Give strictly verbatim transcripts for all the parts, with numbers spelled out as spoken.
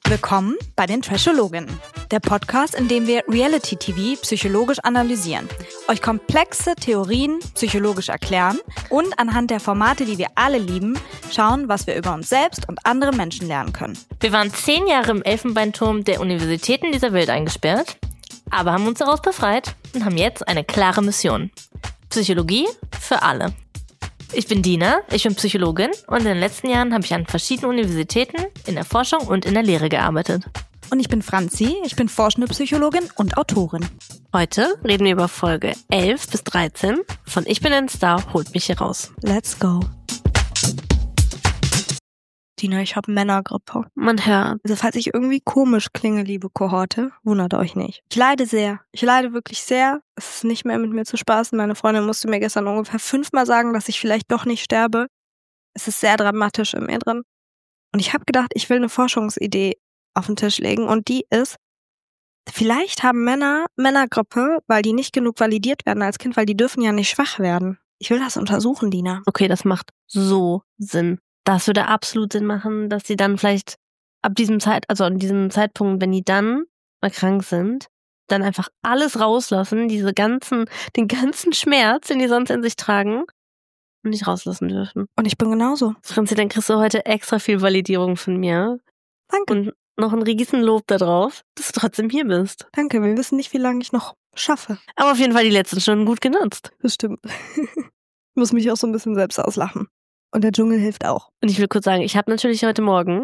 Willkommen bei den Trashologinnen, der Podcast, in dem wir Reality-T V psychologisch analysieren, euch komplexe Theorien psychologisch erklären und anhand der Formate, die wir alle lieben, schauen, was wir über uns selbst und andere Menschen lernen können. Wir waren zehn Jahre im Elfenbeinturm der Universitäten dieser Welt eingesperrt, aber haben uns daraus befreit und haben jetzt eine klare Mission. Psychologie für alle. Ich bin Dina, ich bin Psychologin und in den letzten Jahren habe ich an verschiedenen Universitäten, in der Forschung und in der Lehre gearbeitet. Und ich bin Franzi, ich bin forschende Psychologin und Autorin. Heute reden wir über Folge elf bis dreizehn von Ich bin ein Star, holt mich hier raus. Let's go. Dina, ich habe Männergrippe. Man hört. Also falls ich irgendwie komisch klinge, liebe Kohorte, wundert euch nicht. Ich leide sehr. Ich leide wirklich sehr. Es ist nicht mehr mit mir zu spaßen. Meine Freundin musste mir gestern ungefähr fünfmal sagen, dass ich vielleicht doch nicht sterbe. Es ist sehr dramatisch in mir drin. Und ich habe gedacht, ich will eine Forschungsidee auf den Tisch legen. Und die ist, vielleicht haben Männer Männergrippe, weil die nicht genug validiert werden als Kind, weil die dürfen ja nicht schwach werden. Ich will das untersuchen, Dina. Okay, das macht so Sinn. Das würde absolut Sinn machen, dass sie dann vielleicht ab diesem Zeit, also an diesem Zeitpunkt, wenn die dann mal krank sind, dann einfach alles rauslassen, diese ganzen, den ganzen Schmerz, den die sonst in sich tragen und nicht rauslassen dürfen. Und ich bin genauso. Franzi, dann kriegst du heute extra viel Validierung von mir. Danke. Und noch ein riesen Lob darauf, dass du trotzdem hier bist. Danke, wir wissen nicht, wie lange ich noch schaffe. Aber auf jeden Fall die letzten Stunden gut genutzt. Das stimmt. Ich muss mich auch so ein bisschen selbst auslachen. Und der Dschungel hilft auch. Und ich will kurz sagen, ich habe natürlich heute Morgen,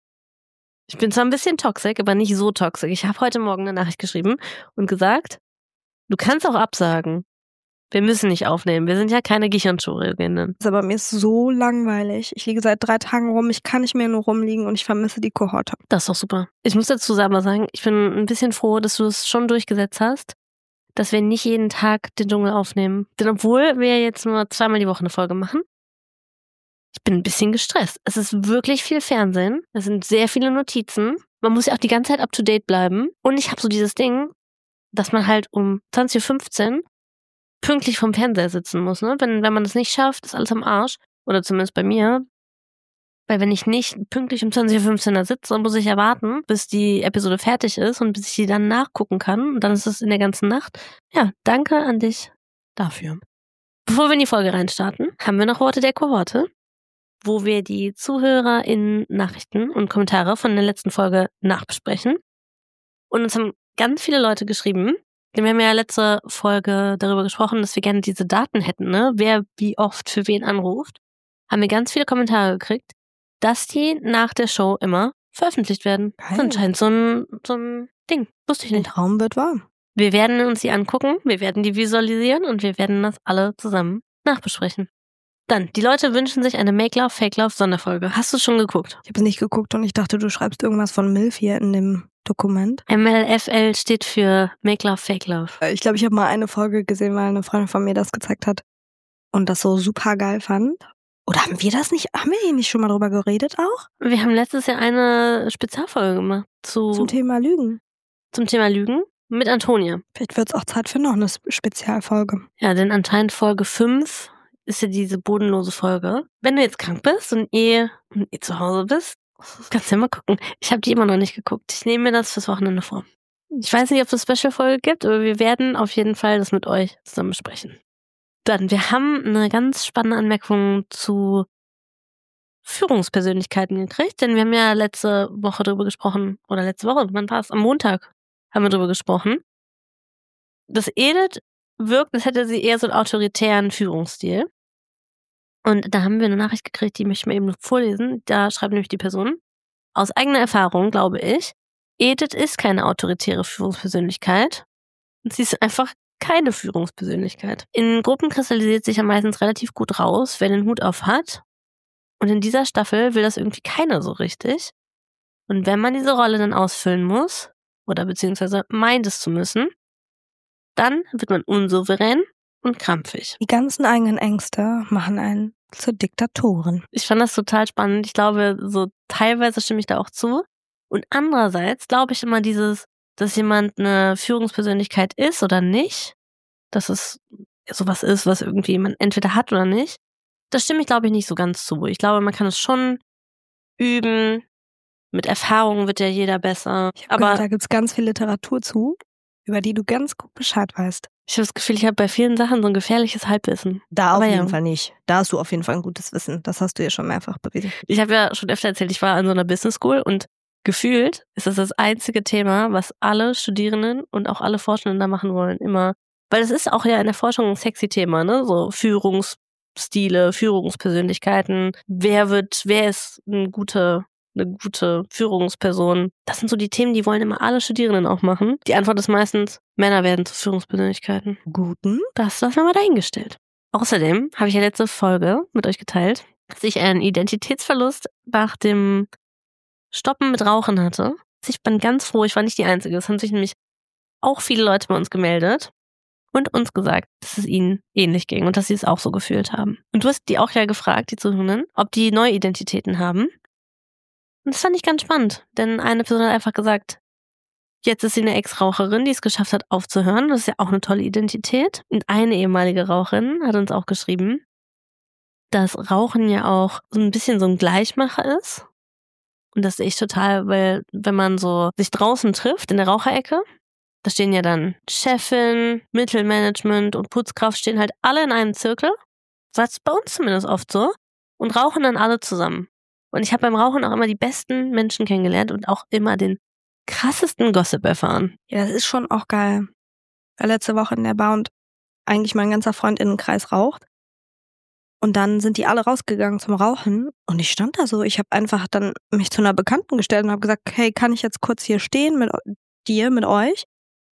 ich bin zwar ein bisschen toxisch, aber nicht so toxisch. Ich habe heute Morgen eine Nachricht geschrieben und gesagt, du kannst auch absagen. Wir müssen nicht aufnehmen. Wir sind ja keine Gehirnchirurginnen. Aber mir ist so langweilig. Ich liege seit drei Tagen rum. Ich kann nicht mehr nur rumliegen und ich vermisse die Kohorte. Das ist doch super. Ich muss dazu aber sagen, ich bin ein bisschen froh, dass du es schon durchgesetzt hast, dass wir nicht jeden Tag den Dschungel aufnehmen. Denn obwohl wir jetzt nur zweimal die Woche eine Folge machen, ich bin ein bisschen gestresst. Es ist wirklich viel Fernsehen. Es sind sehr viele Notizen. Man muss ja auch die ganze Zeit up to date bleiben. Und ich habe so dieses Ding, dass man halt um zwanzig Uhr fünfzehn pünktlich vorm Fernseher sitzen muss. Ne? Wenn, wenn man das nicht schafft, ist alles am Arsch. Oder zumindest bei mir. Weil wenn ich nicht pünktlich um zwanzig Uhr fünfzehn da sitze, dann muss ich erwarten, bis die Episode fertig ist und bis ich die dann nachgucken kann. Und dann ist es in der ganzen Nacht. Ja, danke an dich dafür. Bevor wir in die Folge reinstarten, haben wir noch Worte der Kohorte, wo wir die Zuhörer in Nachrichten und Kommentare von der letzten Folge nachbesprechen. Und uns haben ganz viele Leute geschrieben, denn wir haben ja letzte Folge darüber gesprochen, dass wir gerne diese Daten hätten, ne? Wer wie oft für wen anruft. Haben wir ganz viele Kommentare gekriegt, dass die nach der Show immer veröffentlicht werden. Das ist anscheinend so ein, so ein Ding. Wusste ich nicht. Der Traum wird wahr. Wir werden uns die angucken, wir werden die visualisieren und wir werden das alle zusammen nachbesprechen. Dann, die Leute wünschen sich eine Make-Love, Fake-Love-Sonderfolge. Hast du schon geguckt? Ich habe nicht geguckt und ich dachte, du schreibst irgendwas von MILF hier in dem Dokument. M L F L steht für Make-Love, Fake-Love. Ich glaube, ich habe mal eine Folge gesehen, weil eine Freundin von mir das gezeigt hat und das so super geil fand. Oder haben wir das nicht, haben wir hier nicht schon mal drüber geredet auch? Wir haben letztes Jahr eine Spezialfolge gemacht zu, Zum Thema Lügen. Zum Thema Lügen mit Antonia. Vielleicht wird es auch Zeit für noch eine Spezialfolge. Ja, denn anscheinend Folge fünf ist ja diese bodenlose Folge. Wenn du jetzt krank bist und eh, und eh zu Hause bist, kannst du ja mal gucken. Ich habe die immer noch nicht geguckt. Ich nehme mir das fürs Wochenende vor. Ich weiß nicht, ob es eine Special-Folge gibt, aber wir werden auf jeden Fall das mit euch zusammen besprechen. Dann, wir haben eine ganz spannende Anmerkung zu Führungspersönlichkeiten gekriegt, denn wir haben ja letzte Woche darüber gesprochen, oder letzte Woche, wann war es? Am Montag haben wir darüber gesprochen, dass Edith wirkt, als hätte sie eher so einen autoritären Führungsstil. Und da haben wir eine Nachricht gekriegt, die möchte ich mal eben vorlesen. Da schreibt nämlich die Person: Aus eigener Erfahrung glaube ich, Edith ist keine autoritäre Führungspersönlichkeit. Und sie ist einfach keine Führungspersönlichkeit. In Gruppen kristallisiert sich ja meistens relativ gut raus, wer den Hut auf hat. Und in dieser Staffel will das irgendwie keiner so richtig. Und wenn man diese Rolle dann ausfüllen muss, oder beziehungsweise meint es zu müssen, dann wird man unsouverän und krampfig. Die ganzen eigenen Ängste machen einen zur Diktatorin. Ich fand das total spannend. Ich glaube, so teilweise stimme ich da auch zu. Und andererseits glaube ich immer dieses, dass jemand eine Führungspersönlichkeit ist oder nicht, dass es sowas ist, was irgendwie jemand entweder hat oder nicht. Das stimme ich, glaube ich, nicht so ganz zu. Ich glaube, man kann es schon üben, mit Erfahrung wird ja jeder besser. Ich habe gehört, da gibt's ganz viel Literatur zu, über die du ganz gut Bescheid weißt. Ich habe das Gefühl, ich habe bei vielen Sachen so ein gefährliches Halbwissen. Da auf Aber jeden ja. Fall nicht. Da hast du auf jeden Fall ein gutes Wissen. Das hast du ja schon mehrfach bewiesen. Ich habe ja schon öfter erzählt, ich war an so einer Business School und gefühlt ist das das einzige Thema, was alle Studierenden und auch alle Forschenden da machen wollen. Immer. Weil es ist auch ja in der Forschung ein sexy Thema, ne? So Führungsstile, Führungspersönlichkeiten. Wer wird, wer ist eine gute, eine gute Führungsperson? Das sind so die Themen, die wollen immer alle Studierenden auch machen. Die Antwort ist meistens, Männer werden zu Führungspersönlichkeiten. Guten. Das lassen wir mal dahingestellt. Außerdem habe ich ja letzte Folge mit euch geteilt, dass ich einen Identitätsverlust nach dem Stoppen mit Rauchen hatte. Ich bin ganz froh, ich war nicht die Einzige. Es haben sich nämlich auch viele Leute bei uns gemeldet und uns gesagt, dass es ihnen ähnlich ging und dass sie es auch so gefühlt haben. Und du hast die auch ja gefragt, die Zuhörenden, ob die neue Identitäten haben. Und das fand ich ganz spannend, denn eine Person hat einfach gesagt, jetzt ist sie eine Ex-Raucherin, die es geschafft hat, aufzuhören. Das ist ja auch eine tolle Identität. Und eine ehemalige Raucherin hat uns auch geschrieben, dass Rauchen ja auch so ein bisschen so ein Gleichmacher ist. Und das sehe ich total, weil wenn man so sich draußen trifft in der Raucherecke, da stehen ja dann Chefin, Mittelmanagement und Putzkraft stehen halt alle in einem Zirkel. Das ist bei uns zumindest oft so. Und rauchen dann alle zusammen. Und ich habe beim Rauchen auch immer die besten Menschen kennengelernt und auch immer den krassesten Gossip erfahren. Ja, das ist schon auch geil. Weil letzte Woche in der Bar und eigentlich mein ganzer Freundinnenkreis raucht. Und dann sind die alle rausgegangen zum Rauchen und ich stand da so. Ich habe einfach dann mich zu einer Bekannten gestellt und habe gesagt, hey, kann ich jetzt kurz hier stehen mit dir, mit euch?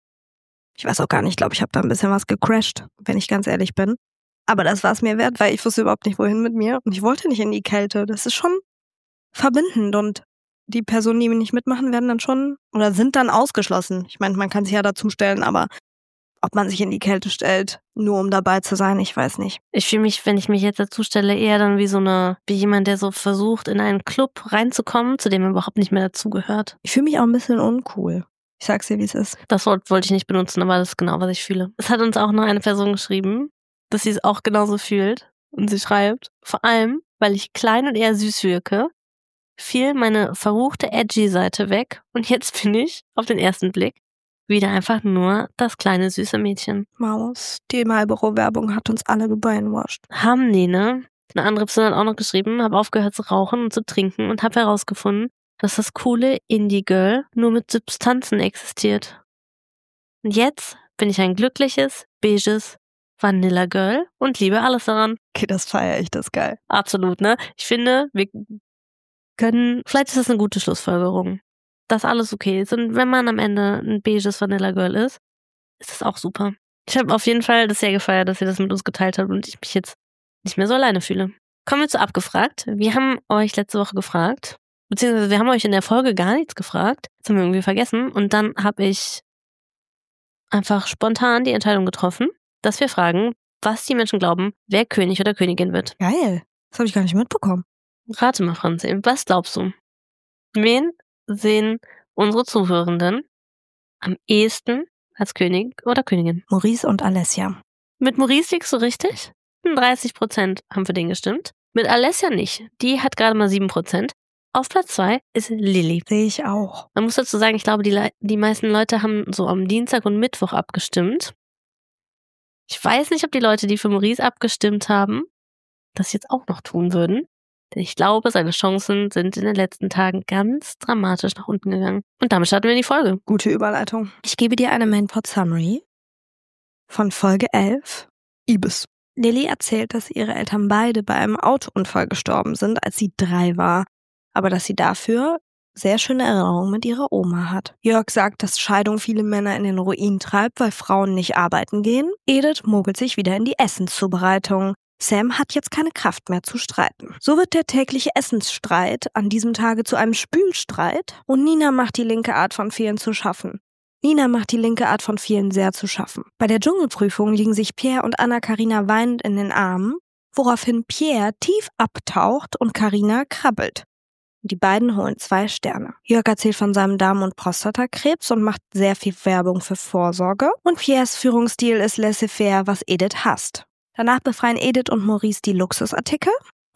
Ich weiß auch gar nicht, ich glaube, ich habe da ein bisschen was gecrashed, wenn ich ganz ehrlich bin. Aber das war es mir wert, weil ich wusste überhaupt nicht, wohin mit mir. Und ich wollte nicht in die Kälte. Das ist schon verbindend und die Personen, die nicht mitmachen, werden dann schon oder sind dann ausgeschlossen. Ich meine, man kann sich ja dazu stellen, aber ob man sich in die Kälte stellt, nur um dabei zu sein, ich weiß nicht. Ich fühle mich, wenn ich mich jetzt dazu stelle, eher dann wie so eine, wie jemand, der so versucht, in einen Club reinzukommen, zu dem er überhaupt nicht mehr dazugehört. Ich fühle mich auch ein bisschen uncool. Ich sag's dir, wie es ist. Das Wort wollte ich nicht benutzen, aber das ist genau, was ich fühle. Es hat uns auch noch eine Person geschrieben, dass sie es auch genauso fühlt. Und sie schreibt, vor allem, weil ich klein und eher süß wirke, fiel meine verruchte Edgy-Seite weg und jetzt bin ich, auf den ersten Blick, wieder einfach nur das kleine süße Mädchen. Maus, die Marlboro-Werbung hat uns alle gebrainwashed. Haben die, ne? Eine andere Person hat auch noch geschrieben, habe aufgehört zu rauchen und zu trinken und habe herausgefunden, dass das coole Indie-Girl nur mit Substanzen existiert. Und jetzt bin ich ein glückliches, beiges Vanilla-Girl und liebe alles daran. Okay, das feiere ich, das ist geil. Absolut, ne? Ich finde, wir können, vielleicht ist das eine gute Schlussfolgerung, dass alles okay ist. Und wenn man am Ende ein beiges Vanilla-Girl ist, ist das auch super. Ich habe auf jeden Fall das sehr gefeiert, dass ihr das mit uns geteilt habt und ich mich jetzt nicht mehr so alleine fühle. Kommen wir zu abgefragt. Wir haben euch letzte Woche gefragt, beziehungsweise wir haben euch in der Folge gar nichts gefragt. Das haben wir irgendwie vergessen. Und dann habe ich einfach spontan die Entscheidung getroffen, dass wir fragen, was die Menschen glauben, wer König oder Königin wird. Geil. Das habe ich gar nicht mitbekommen. Rate mal, Franzi, was glaubst du? Wen sehen unsere Zuhörenden am ehesten als König oder Königin? Maurice und Alessia. Mit Maurice liegst du richtig. dreißig Prozent haben für den gestimmt. Mit Alessia nicht. Die hat gerade mal sieben Prozent. Auf Platz zwei ist Lilly. Sehe ich auch. Man muss dazu sagen, ich glaube, die, Le- die meisten Leute haben so am Dienstag und Mittwoch abgestimmt. Ich weiß nicht, ob die Leute, die für Maurice abgestimmt haben, das jetzt auch noch tun würden. Denn ich glaube, seine Chancen sind in den letzten Tagen ganz dramatisch nach unten gegangen. Und damit starten wir in die Folge. Gute Überleitung. Ich gebe dir eine Mainpod Summary von Folge elf, Ibis. Lilly erzählt, dass ihre Eltern beide bei einem Autounfall gestorben sind, als sie drei war. Aber dass sie dafür sehr schöne Erinnerungen mit ihrer Oma hat. Jörg sagt, dass Scheidung viele Männer in den Ruin treibt, weil Frauen nicht arbeiten gehen. Edith mogelt sich wieder in die Essenszubereitung. Sam hat jetzt keine Kraft mehr zu streiten. So wird der tägliche Essensstreit an diesem Tage zu einem Spülstreit und Nina macht die linke Art von vielen zu schaffen. Nina macht die linke Art von vielen sehr zu schaffen. Bei der Dschungelprüfung liegen sich Pierre und Anna-Karina weinend in den Armen, woraufhin Pierre tief abtaucht und Karina krabbelt. Die beiden holen zwei Sterne. Jörg erzählt von seinem Darm- und Prostatakrebs und macht sehr viel Werbung für Vorsorge. Und Pierres Führungsstil ist laissez-faire, was Edith hasst. Danach befreien Edith und Maurice die Luxusartikel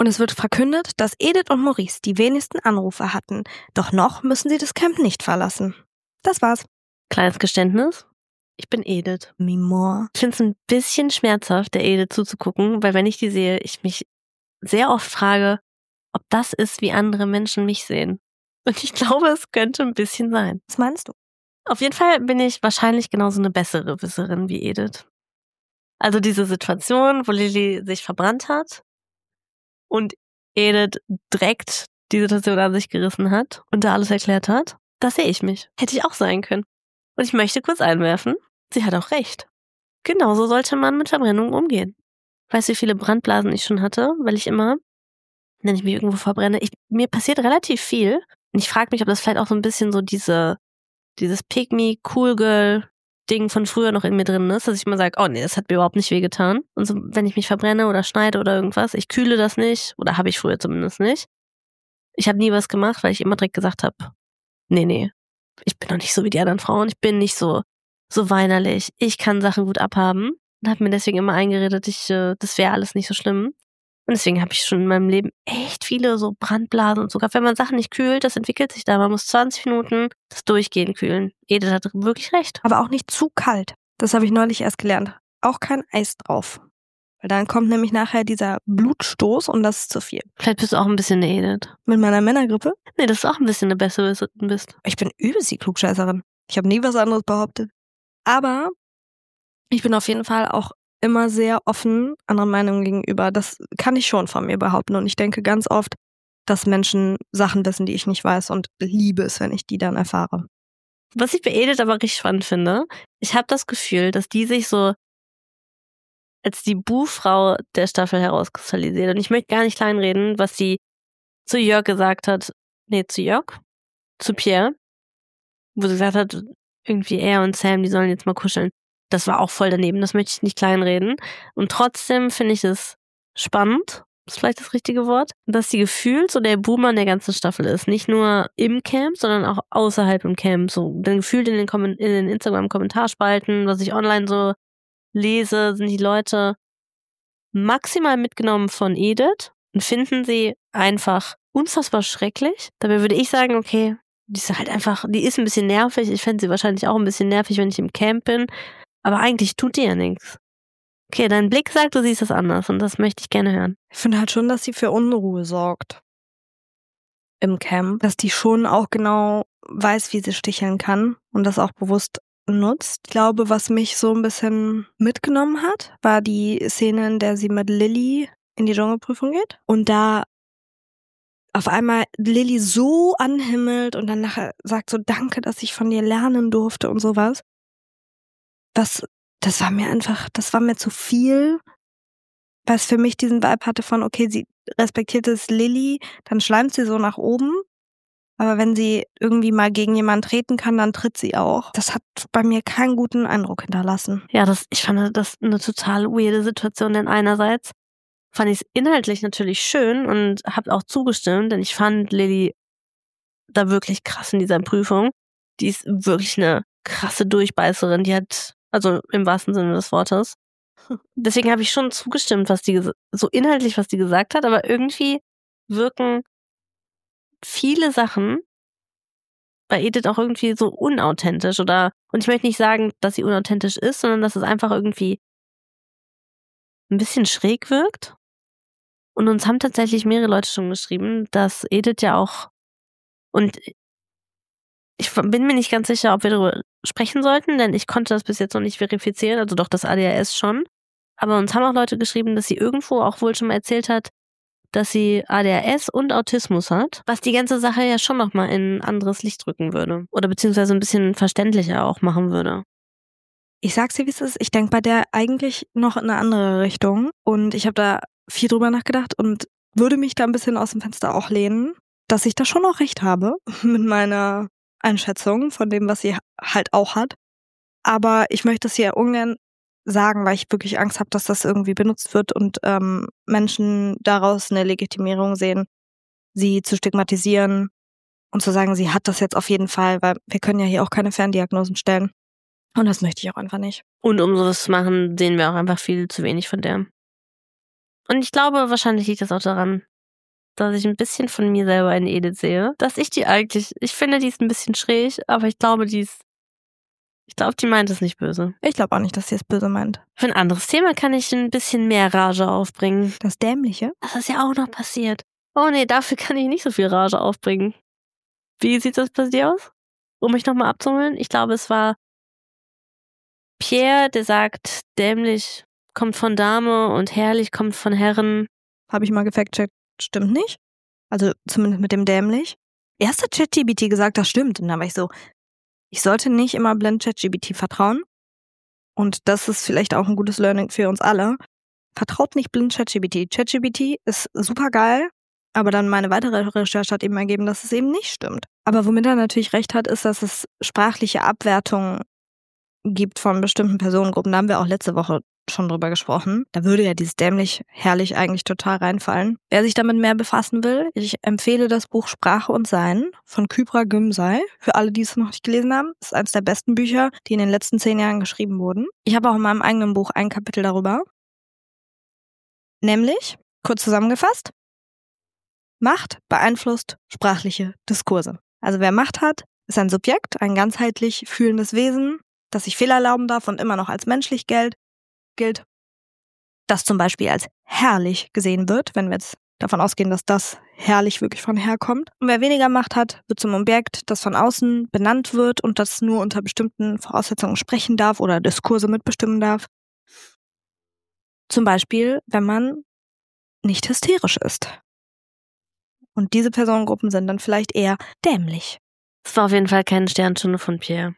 Und es wird verkündet, dass Edith und Maurice die wenigsten Anrufe hatten. Doch noch müssen sie das Camp nicht verlassen. Das war's. Kleines Geständnis. Ich bin Edith. Mimor. Ich finde es ein bisschen schmerzhaft, der Edith zuzugucken, weil wenn ich die sehe, ich mich sehr oft frage, ob das ist, wie andere Menschen mich sehen. Und ich glaube, es könnte ein bisschen sein. Was meinst du? Auf jeden Fall bin ich wahrscheinlich genauso eine bessere Wisserin wie Edith. Also diese Situation, wo Lilly sich verbrannt hat und Edith direkt die Situation an sich gerissen hat und da alles erklärt hat, das sehe ich mich. Hätte ich auch sein können. Und ich möchte kurz einwerfen, sie hat auch recht. Genauso sollte man mit Verbrennungen umgehen. Weißt du, wie viele Brandblasen ich schon hatte, weil ich immer, wenn ich mich irgendwo verbrenne, ich, mir passiert relativ viel. Und ich frage mich, ob das vielleicht auch so ein bisschen so diese, dieses Pick-me, Cool-Girl-Ding von früher noch in mir drin ist, dass ich immer sage, oh nee, das hat mir überhaupt nicht wehgetan. Und so, wenn ich mich verbrenne oder schneide oder irgendwas, ich kühle das nicht, oder habe ich früher zumindest nicht. Ich habe nie was gemacht, weil ich immer direkt gesagt habe, nee, nee, ich bin doch nicht so wie die anderen Frauen, ich bin nicht so so weinerlich, ich kann Sachen gut abhaben und habe mir deswegen immer eingeredet, ich, äh, das wäre alles nicht so schlimm. Und deswegen habe ich schon in meinem Leben echt viele so Brandblasen und sogar wenn man Sachen nicht kühlt, das entwickelt sich da. Man muss zwanzig Minuten das durchgehend kühlen. Edith hat wirklich recht. Aber auch nicht zu kalt. Das habe ich neulich erst gelernt. Auch kein Eis drauf. Weil dann kommt nämlich nachher dieser Blutstoß und das ist zu viel. Vielleicht bist du auch ein bisschen eine Edith. Mit meiner Männergrippe? Nee, dass du auch ein bisschen eine bessere bist. Ich bin übelst die Klugscheißerin. Ich habe nie was anderes behauptet. Aber ich bin auf jeden Fall auch immer sehr offen anderen Meinungen gegenüber. Das kann ich schon von mir behaupten. Und ich denke ganz oft, dass Menschen Sachen wissen, die ich nicht weiß und liebe es, wenn ich die dann erfahre. Was ich bei Edith aber richtig spannend finde, ich habe das Gefühl, dass die sich so als die Bu-Frau der Staffel herauskristallisiert. Und ich möchte gar nicht kleinreden, was sie zu Jörg gesagt hat. Nee, zu Jörg? Zu Pierre. Wo sie gesagt hat, irgendwie er und Sam, die sollen jetzt mal kuscheln. Das war auch voll daneben, das möchte ich nicht kleinreden. Und trotzdem finde ich es spannend, ist vielleicht das richtige Wort, dass sie gefühlt so der Boomer in der ganzen Staffel ist. Nicht nur im Camp, sondern auch außerhalb im Camp. So, dann gefühlt in den, Komment- in den Instagram-Kommentarspalten, was ich online so lese, sind die Leute maximal mitgenommen von Edith und finden sie einfach unfassbar schrecklich. Dabei würde ich sagen, okay, die ist halt einfach, die ist ein bisschen nervig. Ich fände sie wahrscheinlich auch ein bisschen nervig, wenn ich im Camp bin. Aber eigentlich tut die ja nichts. Okay, dein Blick sagt, du siehst das anders und das möchte ich gerne hören. Ich finde halt schon, dass sie für Unruhe sorgt. Im Camp. Dass die schon auch genau weiß, wie sie sticheln kann und das auch bewusst nutzt. Ich glaube, was mich so ein bisschen mitgenommen hat, war die Szene, in der sie mit Lilly in die Dschungelprüfung geht und da auf einmal Lilly so anhimmelt und dann nachher sagt so, danke, dass ich von dir lernen durfte und sowas. Das, das war mir einfach, das war mir zu viel, weil es für mich diesen Vibe hatte von, okay, sie respektiert es Lilly, dann schleimt sie so nach oben, aber wenn sie irgendwie mal gegen jemanden treten kann, dann tritt sie auch. Das hat bei mir keinen guten Eindruck hinterlassen. Ja, das, ich fand das eine total weirde Situation, denn einerseits fand ich es inhaltlich natürlich schön und habe auch zugestimmt, denn ich fand Lilly da wirklich krass in dieser Prüfung. Die ist wirklich eine krasse Durchbeißerin, die hat, also im wahrsten Sinne des Wortes. Deswegen habe ich schon zugestimmt, was die, so inhaltlich, was die gesagt hat, aber irgendwie wirken viele Sachen bei Edith auch irgendwie so unauthentisch oder, und ich möchte nicht sagen, dass sie unauthentisch ist, sondern dass es einfach irgendwie ein bisschen schräg wirkt. Und uns haben tatsächlich mehrere Leute schon geschrieben, dass Edith ja auch, und ich bin mir nicht ganz sicher, ob wir darüber sprechen sollten, denn ich konnte das bis jetzt noch nicht verifizieren, also doch das A D H S schon. Aber uns haben auch Leute geschrieben, dass sie irgendwo auch wohl schon mal erzählt hat, dass sie A D H S und Autismus hat, was die ganze Sache ja schon nochmal in ein anderes Licht rücken würde. Oder beziehungsweise ein bisschen verständlicher auch machen würde. Ich sag's dir, wie es ist. Ich denke bei der eigentlich noch in eine andere Richtung. Und ich habe da viel drüber nachgedacht und würde mich da ein bisschen aus dem Fenster auch lehnen, dass ich da schon auch recht habe mit meiner Einschätzung von dem, was sie halt auch hat. Aber ich möchte es hier ungern sagen, weil ich wirklich Angst habe, dass das irgendwie benutzt wird und ähm, Menschen daraus eine Legitimierung sehen, sie zu stigmatisieren und zu sagen, sie hat das jetzt auf jeden Fall, weil wir können ja hier auch keine Ferndiagnosen stellen. Und das möchte ich auch einfach nicht. Und um sowas zu machen, sehen wir auch einfach viel zu wenig von der. Und ich glaube, wahrscheinlich liegt das auch daran, dass ich ein bisschen von mir selber in Edith sehe. Dass ich die eigentlich, ich finde, die ist ein bisschen schräg, aber ich glaube, die ist, ich glaube, die meint es nicht böse. Ich glaube auch nicht, dass sie es böse meint. Für ein anderes Thema kann ich ein bisschen mehr Rage aufbringen. Das Dämliche? Das ist ja auch noch passiert. Oh nee, dafür kann ich nicht so viel Rage aufbringen. Wie sieht das bei dir aus? Um mich nochmal abzuholen? Ich glaube, es war Pierre, der sagt, dämlich kommt von Dame und herrlich kommt von Herren. Habe ich mal gefact-checkt. Stimmt nicht. Also zumindest mit dem dämlich. Erst hat ChatGPT gesagt, das stimmt. Und dann war ich so, ich sollte nicht immer blind ChatGPT vertrauen. Und das ist vielleicht auch ein gutes Learning für uns alle. Vertraut nicht blind ChatGPT. ChatGPT ist super geil, aber dann meine weitere Recherche hat eben ergeben, dass es eben nicht stimmt. Aber womit er natürlich recht hat, ist, dass es sprachliche Abwertungen gibt von bestimmten Personengruppen. Da haben wir auch letzte Woche schon drüber gesprochen. Da würde ja dieses dämlich herrlich eigentlich total reinfallen. Wer sich damit mehr befassen will, ich empfehle das Buch Sprache und Sein von Kübra Gümsay. Für alle, die es noch nicht gelesen haben, ist eines der besten Bücher, die in den letzten zehn Jahren geschrieben wurden. Ich habe auch in meinem eigenen Buch ein Kapitel darüber. Nämlich, kurz zusammengefasst, Macht beeinflusst sprachliche Diskurse. Also wer Macht hat, ist ein Subjekt, ein ganzheitlich fühlendes Wesen, das sich Fehler erlauben darf und immer noch als menschlich gilt, gilt, das zum Beispiel als herrlich gesehen wird, wenn wir jetzt davon ausgehen, dass das herrlich wirklich von herkommt. Und wer weniger Macht hat, wird zum Objekt, das von außen benannt wird und das nur unter bestimmten Voraussetzungen sprechen darf oder Diskurse mitbestimmen darf. Zum Beispiel, wenn man nicht hysterisch ist. Und diese Personengruppen sind dann vielleicht eher dämlich. Es war auf jeden Fall keine Sternstunde von Pierre.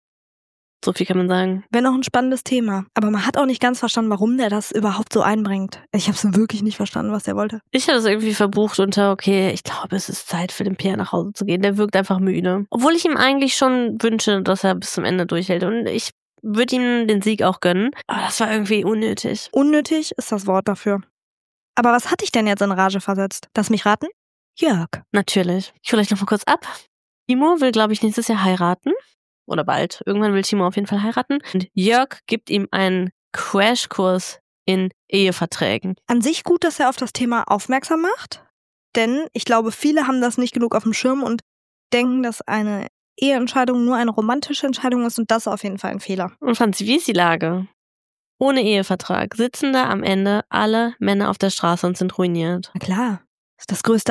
So viel kann man sagen. Wäre noch ein spannendes Thema. Aber man hat auch nicht ganz verstanden, warum der das überhaupt so einbringt. Ich habe es wirklich nicht verstanden, was der wollte. Ich habe es irgendwie verbucht unter, okay, ich glaube, es ist Zeit für den Pierre nach Hause zu gehen. Der wirkt einfach müde. Obwohl ich ihm eigentlich schon wünsche, dass er bis zum Ende durchhält. Und ich würde ihm den Sieg auch gönnen. Aber das war irgendwie unnötig. Unnötig ist das Wort dafür. Aber was hat dich denn jetzt in Rage versetzt? Lass mich raten? Jörg. Natürlich. Ich hole euch noch mal kurz ab. Timo will, glaube ich, nächstes Jahr heiraten. Oder bald. Irgendwann will Timo auf jeden Fall heiraten. Und Jörg gibt ihm einen Crashkurs in Eheverträgen. An sich gut, dass er auf das Thema aufmerksam macht. Denn ich glaube, viele haben das nicht genug auf dem Schirm und denken, dass eine Eheentscheidung nur eine romantische Entscheidung ist. Und das ist auf jeden Fall ein Fehler. Und Franzi, wie ist die Lage? Ohne Ehevertrag sitzen da am Ende alle Männer auf der Straße und sind ruiniert. Na klar. Das größte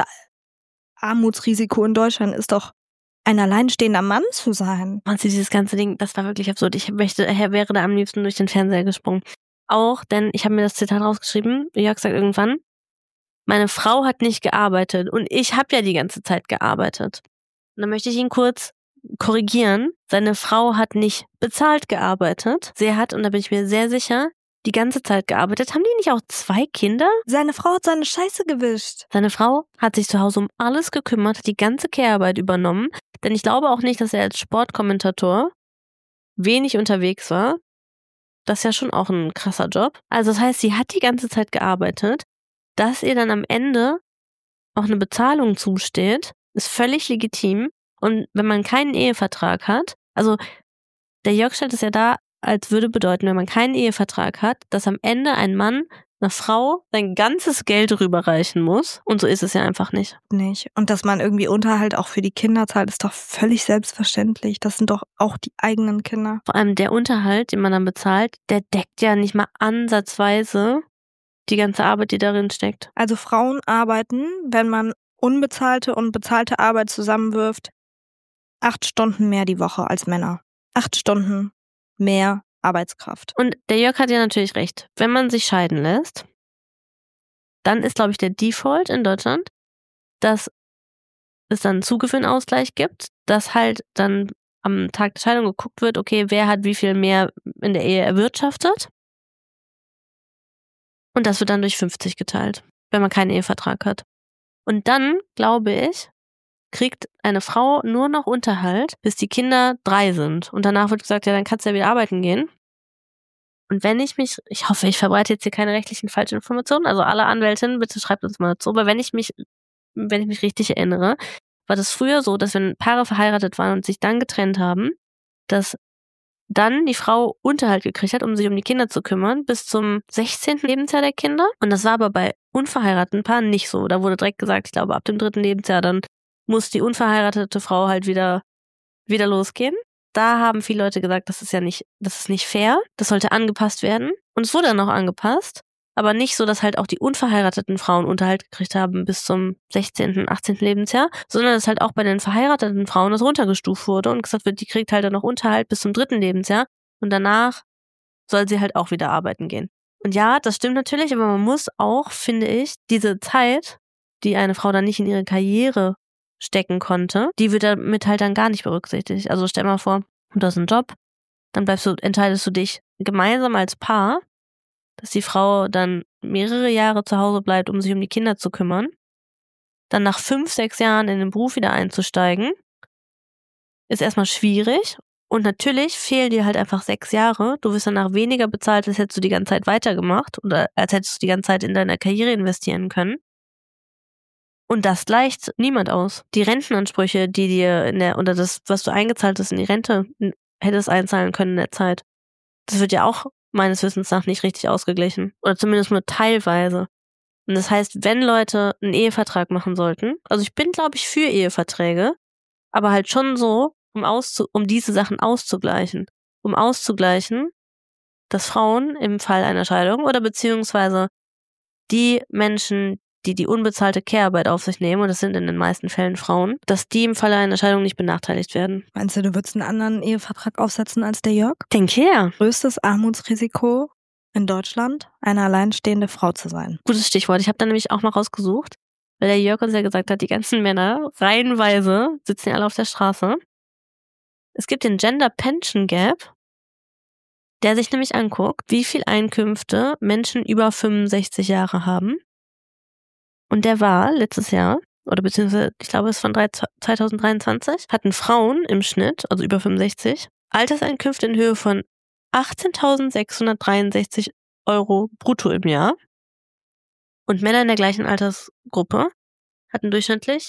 Armutsrisiko in Deutschland ist doch, ein alleinstehender Mann zu sein. Franzi, dieses ganze Ding, das war wirklich absurd. Ich möchte, er wäre da am liebsten durch den Fernseher gesprungen. Auch, denn ich habe mir das Zitat rausgeschrieben. Jörg sagt irgendwann, meine Frau hat nicht gearbeitet und ich habe ja die ganze Zeit gearbeitet. Und dann möchte ich ihn kurz korrigieren. Seine Frau hat nicht bezahlt gearbeitet. Sie hat, und da bin ich mir sehr sicher, die ganze Zeit gearbeitet. Haben die nicht auch zwei Kinder? Seine Frau hat seine Scheiße gewischt. Seine Frau hat sich zu Hause um alles gekümmert, hat die ganze Care-Arbeit übernommen. Denn ich glaube auch nicht, dass er als Sportkommentator wenig unterwegs war. Das ist ja schon auch ein krasser Job. Also das heißt, sie hat die ganze Zeit gearbeitet. Dass ihr dann am Ende auch eine Bezahlung zusteht, ist völlig legitim. Und wenn man keinen Ehevertrag hat, also der Jörg stellt es ja da, als würde bedeuten, wenn man keinen Ehevertrag hat, dass am Ende ein Mann einer Frau sein ganzes Geld rüberreichen muss. Und so ist es ja einfach nicht. Nicht. Und dass man irgendwie Unterhalt auch für die Kinder zahlt, ist doch völlig selbstverständlich. Das sind doch auch die eigenen Kinder. Vor allem der Unterhalt, den man dann bezahlt, der deckt ja nicht mal ansatzweise die ganze Arbeit, die darin steckt. Also Frauen arbeiten, wenn man unbezahlte und bezahlte Arbeit zusammenwirft, acht Stunden mehr die Woche als Männer. Acht Stunden mehr Arbeitskraft. Und der Jörg hat ja natürlich recht. Wenn man sich scheiden lässt, dann ist, glaube ich, der Default in Deutschland, dass es dann einen Zugewinnausgleich gibt, dass halt dann am Tag der Scheidung geguckt wird, okay, wer hat wie viel mehr in der Ehe erwirtschaftet. Und das wird dann durch fünfzig geteilt, wenn man keinen Ehevertrag hat. Und dann, glaube ich, kriegt eine Frau nur noch Unterhalt, bis die Kinder drei sind. Und danach wird gesagt, ja, dann kannst du ja wieder arbeiten gehen. Und wenn ich mich, ich hoffe, ich verbreite jetzt hier keine rechtlichen Falschinformationen, also alle Anwältinnen, bitte schreibt uns mal dazu, aber wenn ich mich, wenn ich mich richtig erinnere, war das früher so, dass wenn Paare verheiratet waren und sich dann getrennt haben, dass dann die Frau Unterhalt gekriegt hat, um sich um die Kinder zu kümmern, bis zum sechzehnten Lebensjahr der Kinder. Und das war aber bei unverheirateten Paaren nicht so. Da wurde direkt gesagt, ich glaube, ab dem dritten Lebensjahr, dann muss die unverheiratete Frau halt wieder, wieder losgehen. Da haben viele Leute gesagt, das ist ja nicht, das ist nicht fair, das sollte angepasst werden. Und es wurde dann auch angepasst, aber nicht so, dass halt auch die unverheirateten Frauen Unterhalt gekriegt haben bis zum sechzehnten, achtzehnten Lebensjahr, sondern dass halt auch bei den verheirateten Frauen das runtergestuft wurde und gesagt wird, die kriegt halt dann noch Unterhalt bis zum dritten Lebensjahr und danach soll sie halt auch wieder arbeiten gehen. Und ja, das stimmt natürlich, aber man muss auch, finde ich, diese Zeit, die eine Frau dann nicht in ihre Karriere stecken konnte, die wird damit halt dann gar nicht berücksichtigt. Also stell mal vor, du hast einen Job, dann bleibst du, entscheidest du dich gemeinsam als Paar, dass die Frau dann mehrere Jahre zu Hause bleibt, um sich um die Kinder zu kümmern, dann nach fünf, sechs Jahren in den Beruf wieder einzusteigen, ist erstmal schwierig und natürlich fehlen dir halt einfach sechs Jahre. Du wirst danach weniger bezahlt, als hättest du die ganze Zeit weitergemacht oder als hättest du die ganze Zeit in deiner Karriere investieren können. Und das gleicht niemand aus. Die Rentenansprüche, die dir in der, oder das, was du eingezahlt hast in die Rente, hättest einzahlen können in der Zeit. Das wird ja auch meines Wissens nach nicht richtig ausgeglichen. Oder zumindest nur teilweise. Und das heißt, wenn Leute einen Ehevertrag machen sollten, also ich bin, glaube ich, für Eheverträge, aber halt schon so, um, auszu- um diese Sachen auszugleichen. Um auszugleichen, dass Frauen im Fall einer Scheidung oder beziehungsweise die Menschen, die die unbezahlte Care-Arbeit auf sich nehmen, und das sind in den meisten Fällen Frauen, dass die im Falle einer Scheidung nicht benachteiligt werden. Meinst du, du würdest einen anderen Ehevertrag aufsetzen als der Jörg? Denke ja. Größtes Armutsrisiko in Deutschland, eine alleinstehende Frau zu sein. Gutes Stichwort. Ich habe da nämlich auch mal rausgesucht, weil der Jörg uns ja gesagt hat, die ganzen Männer, reihenweise, sitzen ja alle auf der Straße. Es gibt den Gender Pension Gap, der sich nämlich anguckt, wie viel Einkünfte Menschen über fünfundsechzig Jahre haben. Und der war letztes Jahr, oder beziehungsweise ich glaube es ist von zwanzig dreiundzwanzig, hatten Frauen im Schnitt, also über fünfundsechzig, Alterseinkünfte in Höhe von achtzehntausendsechshundertdreiundsechzig Euro brutto im Jahr. Und Männer in der gleichen Altersgruppe hatten durchschnittlich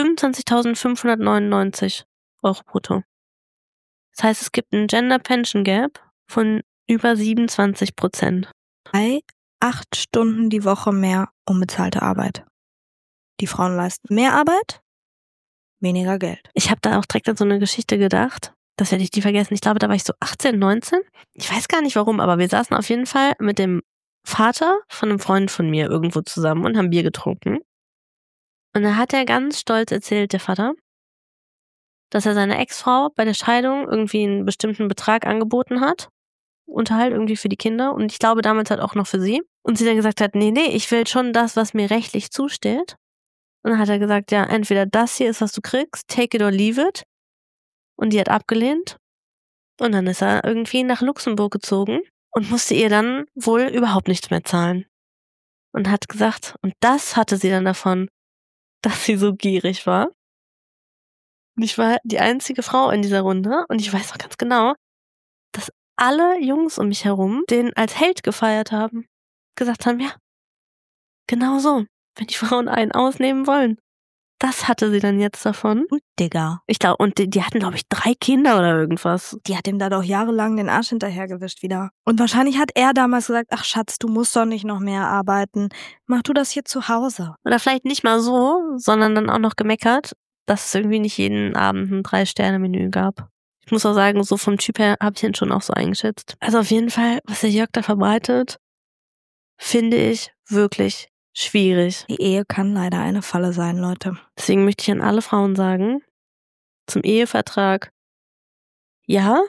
fünfundzwanzigtausendfünfhundertneunundneunzig Euro brutto. Das heißt, es gibt einen Gender Pension Gap von über siebenundzwanzig Prozent. Bei acht Stunden die Woche mehr unbezahlte Arbeit. Die Frauen leisten mehr Arbeit, weniger Geld. Ich habe da auch direkt an so eine Geschichte gedacht. Das werde ich nie vergessen. Ich glaube, da war ich so achtzehn, neunzehn. Ich weiß gar nicht warum, aber wir saßen auf jeden Fall mit dem Vater von einem Freund von mir irgendwo zusammen und haben Bier getrunken. Und da hat er ganz stolz erzählt, der Vater, dass er seiner Ex-Frau bei der Scheidung irgendwie einen bestimmten Betrag angeboten hat. Unterhalt irgendwie für die Kinder und ich glaube damals halt auch noch für sie. Und sie dann gesagt hat, nee, nee, ich will schon das, was mir rechtlich zusteht. Und dann hat er gesagt, ja, entweder das hier ist, was du kriegst, take it or leave it. Und die hat abgelehnt. Und dann ist er irgendwie nach Luxemburg gezogen und musste ihr dann wohl überhaupt nichts mehr zahlen. Und hat gesagt, und das hatte sie dann davon, dass sie so gierig war. Und ich war die einzige Frau in dieser Runde und ich weiß noch ganz genau, dass alle Jungs um mich herum den als Held gefeiert haben. Gesagt haben, ja, genau so, wenn die Frauen einen ausnehmen wollen. Das hatte sie dann jetzt davon. Und Digga. Ich glaube, und die, die hatten, glaube ich, drei Kinder oder irgendwas. Die hat ihm da doch jahrelang den Arsch hinterhergewischt wieder. Und wahrscheinlich hat er damals gesagt, ach Schatz, du musst doch nicht noch mehr arbeiten. Mach du das hier zu Hause. Oder vielleicht nicht mal so, sondern dann auch noch gemeckert, dass es irgendwie nicht jeden Abend ein Drei-Sterne-Menü gab. Ich muss auch sagen, so vom Typ her habe ich ihn schon auch so eingeschätzt. Also auf jeden Fall, was der Jörg da verbreitet, finde ich wirklich schwierig. Die Ehe kann leider eine Falle sein, Leute. Deswegen möchte ich an alle Frauen sagen, zum Ehevertrag, ja,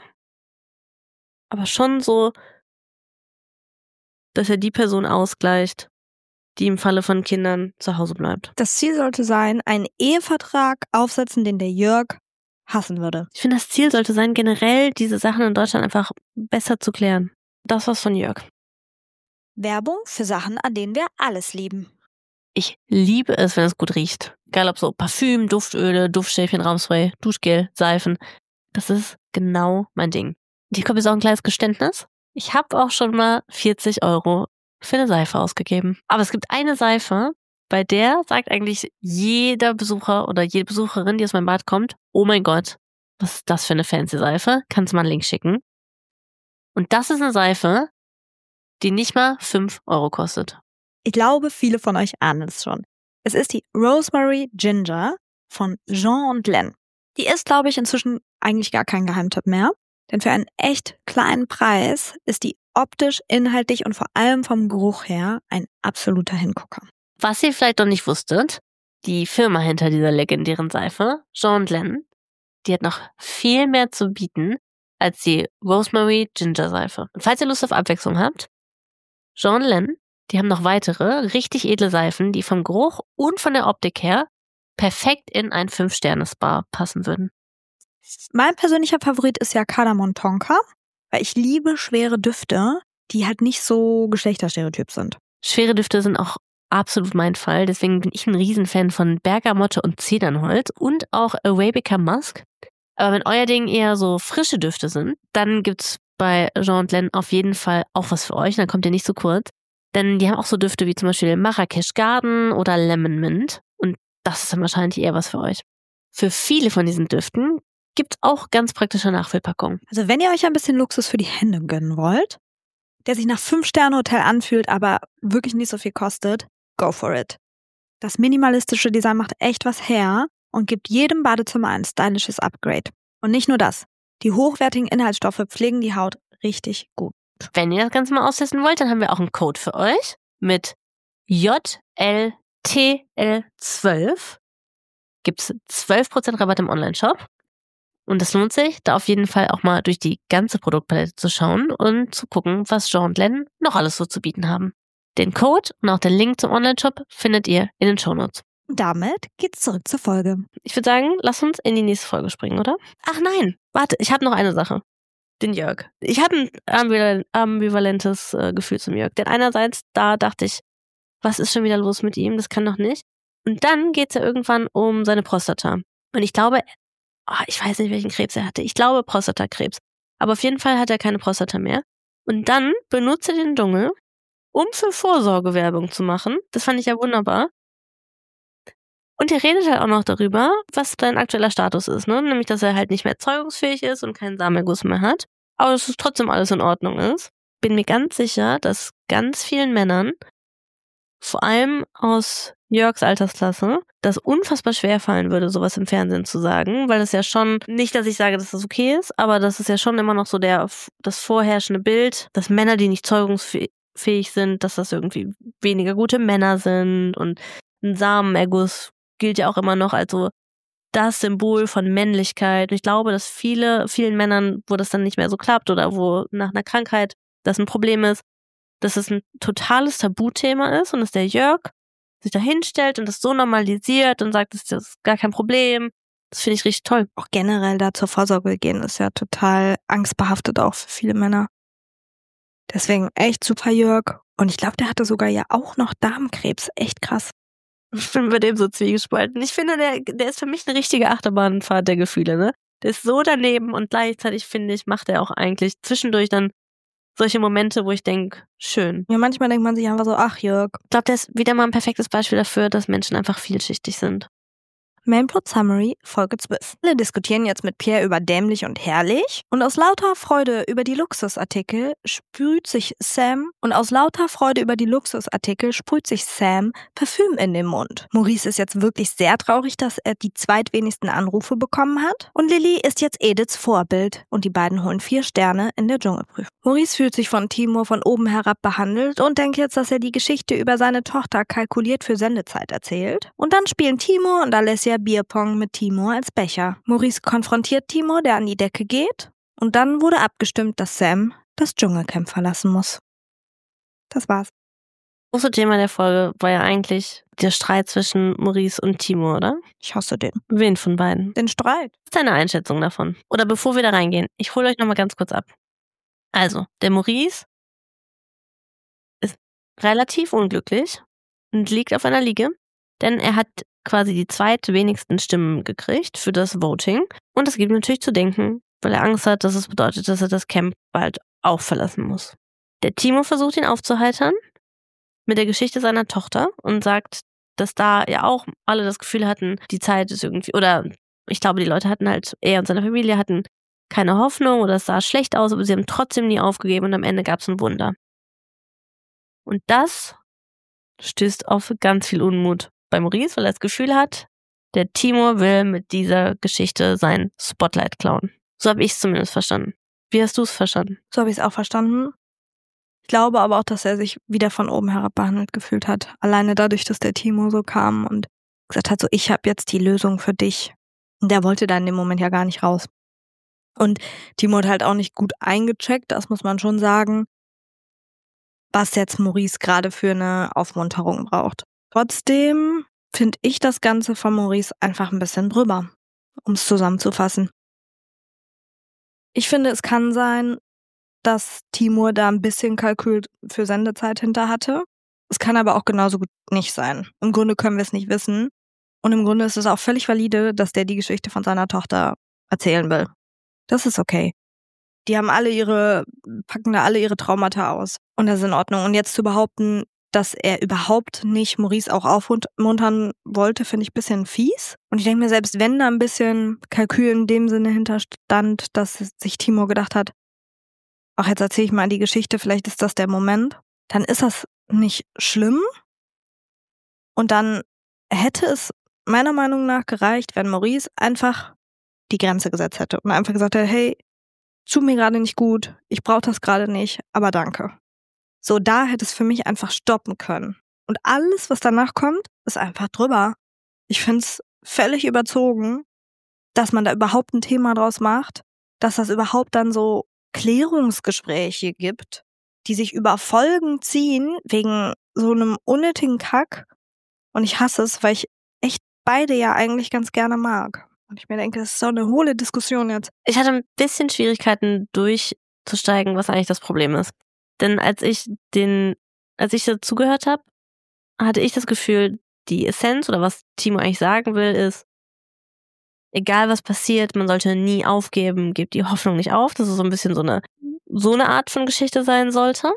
aber schon so, dass er die Person ausgleicht, die im Falle von Kindern zu Hause bleibt. Das Ziel sollte sein, einen Ehevertrag aufsetzen, den der Jörg hassen würde. Ich finde, das Ziel sollte sein, generell diese Sachen in Deutschland einfach besser zu klären. Das war's von Jörg. Werbung für Sachen, an denen wir alles lieben. Ich liebe es, wenn es gut riecht. Egal ob so Parfüm, Duftöle, Duftstäbchen, Raumspray, Duschgel, Seifen. Das ist genau mein Ding. Hier kommt jetzt auch ein kleines Geständnis. Ich habe auch schon mal vierzig Euro für eine Seife ausgegeben. Aber es gibt eine Seife, bei der sagt eigentlich jeder Besucher oder jede Besucherin, die aus meinem Bad kommt, oh mein Gott, was ist das für eine fancy Seife? Kannst du mal einen Link schicken? Und das ist eine Seife, die nicht mal fünf Euro kostet. Ich glaube, viele von euch ahnen es schon. Es ist die Rosemary Ginger von Jean und Len. Die ist, glaube ich, inzwischen eigentlich gar kein Geheimtipp mehr. Denn für einen echt kleinen Preis ist die optisch, inhaltlich und vor allem vom Geruch her ein absoluter Hingucker. Was ihr vielleicht noch nicht wusstet, die Firma hinter dieser legendären Seife, Jean und Len, die hat noch viel mehr zu bieten als die Rosemary Ginger Seife. Und falls ihr Lust auf Abwechslung habt, Jean und Len, die haben noch weitere, richtig edle Seifen, die vom Geruch und von der Optik her perfekt in ein fünf-Sterne-Spa passen würden. Mein persönlicher Favorit ist ja Kardamom Tonka, weil ich liebe schwere Düfte, die halt nicht so geschlechterstereotyp sind. Schwere Düfte sind auch absolut mein Fall, deswegen bin ich ein Riesenfan von Bergamotte und Zedernholz und auch Arabica Musk. Aber wenn euer Ding eher so frische Düfte sind, dann gibt's bei Jean und Len auf jeden Fall auch was für euch, dann kommt ihr nicht so kurz. Denn die haben auch so Düfte wie zum Beispiel Marrakesch Garden oder Lemon Mint und das ist dann wahrscheinlich eher was für euch. Für viele von diesen Düften gibt es auch ganz praktische Nachfüllpackungen. Also wenn ihr euch ein bisschen Luxus für die Hände gönnen wollt, der sich nach fünf-Sterne-Hotel anfühlt, aber wirklich nicht so viel kostet, go for it. Das minimalistische Design macht echt was her und gibt jedem Badezimmer ein stylisches Upgrade. Und nicht nur das, die hochwertigen Inhaltsstoffe pflegen die Haut richtig gut. Wenn ihr das Ganze mal austesten wollt, dann haben wir auch einen Code für euch mit J L T L zwölf. Gibt es zwölf Prozent Rabatt im Onlineshop. Und es lohnt sich, da auf jeden Fall auch mal durch die ganze Produktpalette zu schauen und zu gucken, was Jean und Len noch alles so zu bieten haben. Den Code und auch den Link zum Onlineshop findet ihr in den Shownotes. Damit geht's zurück zur Folge. Ich würde sagen, lass uns in die nächste Folge springen, oder? Ach nein, warte, ich habe noch eine Sache. Den Jörg. Ich hatte ein ambivalentes äh, Gefühl zum Jörg. Denn einerseits, da dachte ich, was ist schon wieder los mit ihm? Das kann doch nicht. Und dann geht's ja irgendwann um seine Prostata. Und ich glaube, oh, ich weiß nicht, welchen Krebs er hatte. Ich glaube Prostatakrebs. Aber auf jeden Fall hat er keine Prostata mehr. Und dann benutzt er den Dschungel, um für Vorsorgewerbung zu machen. Das fand ich ja wunderbar. Und er redet halt auch noch darüber, was sein aktueller Status ist, ne? Nämlich, dass er halt nicht mehr zeugungsfähig ist und keinen Samenerguss mehr hat. Aber dass es trotzdem alles in Ordnung ist. Bin mir ganz sicher, dass ganz vielen Männern, vor allem aus Jörgs Altersklasse, das unfassbar schwer fallen würde, sowas im Fernsehen zu sagen, weil das ja schon, nicht, dass ich sage, dass das okay ist, aber das ist ja schon immer noch so der, das vorherrschende Bild, dass Männer, die nicht zeugungsfähig sind, dass das irgendwie weniger gute Männer sind und ein Samenerguss gilt ja auch immer noch als so das Symbol von Männlichkeit. Und ich glaube, dass viele, vielen Männern, wo das dann nicht mehr so klappt oder wo nach einer Krankheit das ein Problem ist, dass es ein totales Tabuthema ist und dass der Jörg sich da hinstellt und das so normalisiert und sagt, das ist gar kein Problem. Das finde ich richtig toll. Auch generell da zur Vorsorge gehen ist ja total angstbehaftet auch für viele Männer. Deswegen echt super Jörg. Und ich glaube, der hatte sogar ja auch noch Darmkrebs. Echt krass. Ich bin bei dem so zwiegespalten. Ich finde, der, der ist für mich eine richtige Achterbahnfahrt der Gefühle, ne? Der ist so daneben und gleichzeitig, finde ich, macht er auch eigentlich zwischendurch dann solche Momente, wo ich denke, schön. Ja, manchmal denkt man sich einfach so, ach Jörg. Ich glaube, der ist wieder mal ein perfektes Beispiel dafür, dass Menschen einfach vielschichtig sind. Mainplot Summary, Folge zwölf. Alle diskutieren jetzt mit Pierre über dämlich und herrlich und aus lauter Freude über die Luxusartikel sprüht sich Sam und aus lauter Freude über die Luxusartikel sprüht sich Sam Parfüm in den Mund. Maurice ist jetzt wirklich sehr traurig, dass er die zweitwenigsten Anrufe bekommen hat und Lilly ist jetzt Ediths Vorbild und die beiden holen vier Sterne in der Dschungelprüfung. Maurice fühlt sich von Timur von oben herab behandelt und denkt jetzt, dass er die Geschichte über seine Tochter kalkuliert für Sendezeit erzählt. Und dann spielen Timur und Alessia Bierpong mit Timur als Becher. Maurice konfrontiert Timur, der an die Decke geht. Und dann wurde abgestimmt, dass Sam das Dschungelcamp verlassen muss. Das war's. Das große Thema der Folge war ja eigentlich der Streit zwischen Maurice und Timur, oder? Ich hasse den. Wen von beiden? Den Streit. Was ist deine Einschätzung davon? Oder bevor wir da reingehen, ich hole euch nochmal ganz kurz ab. Also, der Maurice ist relativ unglücklich und liegt auf einer Liege, denn er hat quasi die zweitwenigsten Stimmen gekriegt für das Voting. Und das gibt ihm natürlich zu denken, weil er Angst hat, dass es bedeutet, dass er das Camp bald auch verlassen muss. Der Timur versucht ihn aufzuheitern mit der Geschichte seiner Tochter und sagt, dass da ja auch alle das Gefühl hatten, die Zeit ist irgendwie, oder ich glaube, die Leute hatten halt, er und seine Familie hatten keine Hoffnung oder es sah schlecht aus, aber sie haben trotzdem nie aufgegeben und am Ende gab es ein Wunder. Und das stößt auf ganz viel Unmut bei Maurice, weil er das Gefühl hat, der Timur will mit dieser Geschichte sein Spotlight klauen. So habe ich es zumindest verstanden. Wie hast du es verstanden? So habe ich es auch verstanden. Ich glaube aber auch, dass er sich wieder von oben herab behandelt gefühlt hat. Alleine dadurch, dass der Timur so kam und gesagt hat, so ich habe jetzt die Lösung für dich. Und der wollte da in dem Moment ja gar nicht raus. Und Timur hat halt auch nicht gut eingecheckt, das muss man schon sagen, was jetzt Maurice gerade für eine Aufmunterung braucht. Trotzdem finde ich das Ganze von Maurice einfach ein bisschen drüber, um es zusammenzufassen. Ich finde, es kann sein, dass Timur da ein bisschen Kalkül für Sendezeit hinter hatte. Es kann aber auch genauso gut nicht sein. Im Grunde können wir es nicht wissen. Und im Grunde ist es auch völlig valide, dass der die Geschichte von seiner Tochter erzählen will. Das ist okay. Die haben alle ihre, packen da alle ihre Traumata aus. Und das ist in Ordnung. Und jetzt zu behaupten, dass er überhaupt nicht Maurice auch aufmuntern wollte, finde ich ein bisschen fies. Und ich denke mir, selbst wenn da ein bisschen Kalkül in dem Sinne hinterstand, dass sich Timur gedacht hat, ach, jetzt erzähle ich mal die Geschichte, vielleicht ist das der Moment, dann ist das nicht schlimm. Und dann hätte es meiner Meinung nach gereicht, wenn Maurice einfach die Grenze gesetzt hätte und einfach gesagt hätte, hey, tut mir gerade nicht gut, ich brauche das gerade nicht, aber danke. So, da hätte es für mich einfach stoppen können. Und alles, was danach kommt, ist einfach drüber. Ich finde es völlig überzogen, dass man da überhaupt ein Thema draus macht, dass das überhaupt dann so Klärungsgespräche gibt, die sich über Folgen ziehen, wegen so einem unnötigen Kack. Und ich hasse es, weil ich echt beide ja eigentlich ganz gerne mag. Und ich mir denke, das ist so eine hohle Diskussion jetzt. Ich hatte ein bisschen Schwierigkeiten durchzusteigen, was eigentlich das Problem ist. Denn als ich den, als ich dazugehört habe, hatte ich das Gefühl, die Essenz oder was Timur eigentlich sagen will, ist, egal was passiert, man sollte nie aufgeben, gebt die Hoffnung nicht auf, dass es so ein bisschen so eine, so eine Art von Geschichte sein sollte.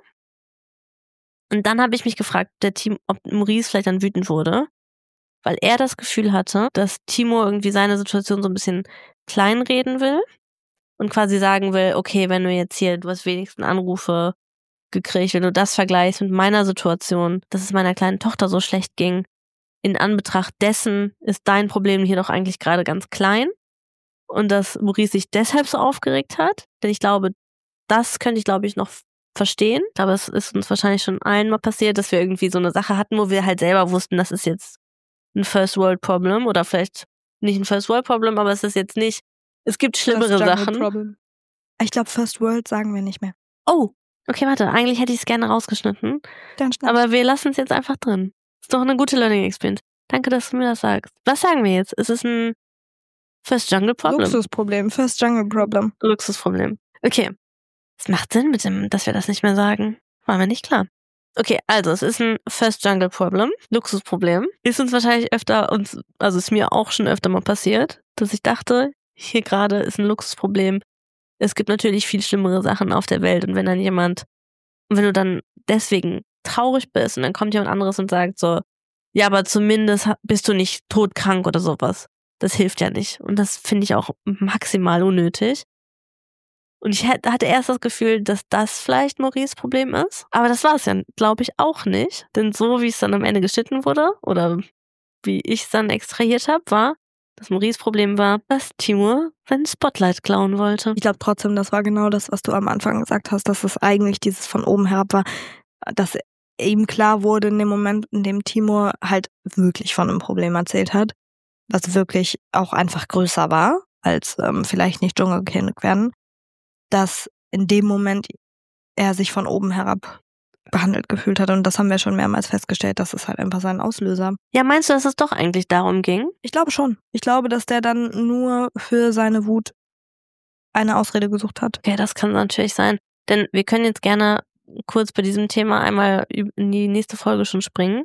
Und dann habe ich mich gefragt, der Tim, ob Maurice vielleicht dann wütend wurde, weil er das Gefühl hatte, dass Timur irgendwie seine Situation so ein bisschen kleinreden will und quasi sagen will, okay, wenn du jetzt hier, du hast wenigstens Anrufe gekriegt, wenn du das vergleichst mit meiner Situation, dass es meiner kleinen Tochter so schlecht ging, in Anbetracht dessen ist dein Problem hier doch eigentlich gerade ganz klein und dass Maurice sich deshalb so aufgeregt hat, denn ich glaube, das könnte ich, glaube ich, noch verstehen, aber es ist uns wahrscheinlich schon einmal passiert, dass wir irgendwie so eine Sache hatten, wo wir halt selber wussten, das ist jetzt ein First-World-Problem oder vielleicht nicht ein First-World-Problem, aber es ist jetzt nicht, es gibt schlimmere Sachen. Problem. Ich glaube, First World sagen wir nicht mehr. Oh, okay, warte, eigentlich hätte ich es gerne rausgeschnitten, Dann schnapp. aber wir lassen es jetzt einfach drin. Ist doch eine gute Learning Experience. Danke, dass du mir das sagst. Was sagen wir jetzt? Ist es ein First Jungle Problem? Luxusproblem, First Jungle Problem. Luxusproblem. Okay. Es macht Sinn mit dem, dass wir das nicht mehr sagen. War mir nicht klar. Okay, also es ist ein First Jungle Problem, Luxusproblem. Ist uns wahrscheinlich öfter, uns, also ist mir auch schon öfter mal passiert, dass ich dachte, hier gerade ist ein Luxusproblem. Es gibt natürlich viel schlimmere Sachen auf der Welt und wenn dann jemand, und wenn du dann deswegen traurig bist und dann kommt jemand anderes und sagt so, ja, aber zumindest bist du nicht todkrank oder sowas. Das hilft ja nicht. Und das finde ich auch maximal unnötig. Und ich hatte erst das Gefühl, dass das vielleicht Maurice' Problem ist. Aber das war es ja, glaube ich, auch nicht. Denn so, wie es dann am Ende geschnitten wurde, oder wie ich es dann extrahiert habe, war, dass Maurice' Problem war, dass Timur sein Spotlight klauen wollte. Ich glaube trotzdem, das war genau das, was du am Anfang gesagt hast, dass es eigentlich dieses von oben herab war, dass ihm klar wurde in dem Moment, in dem Timur halt wirklich von einem Problem erzählt hat, was wirklich auch einfach größer war, als ähm, vielleicht nicht Dschungelkönig werden, dass in dem Moment er sich von oben herab behandelt gefühlt hat. Und das haben wir schon mehrmals festgestellt, dass es halt einfach sein Auslöser. Ja, meinst du, dass es doch eigentlich darum ging? Ich glaube schon. Ich glaube, dass der dann nur für seine Wut eine Ausrede gesucht hat. Okay, das kann natürlich sein. Denn wir können jetzt gerne kurz bei diesem Thema einmal in die nächste Folge schon springen.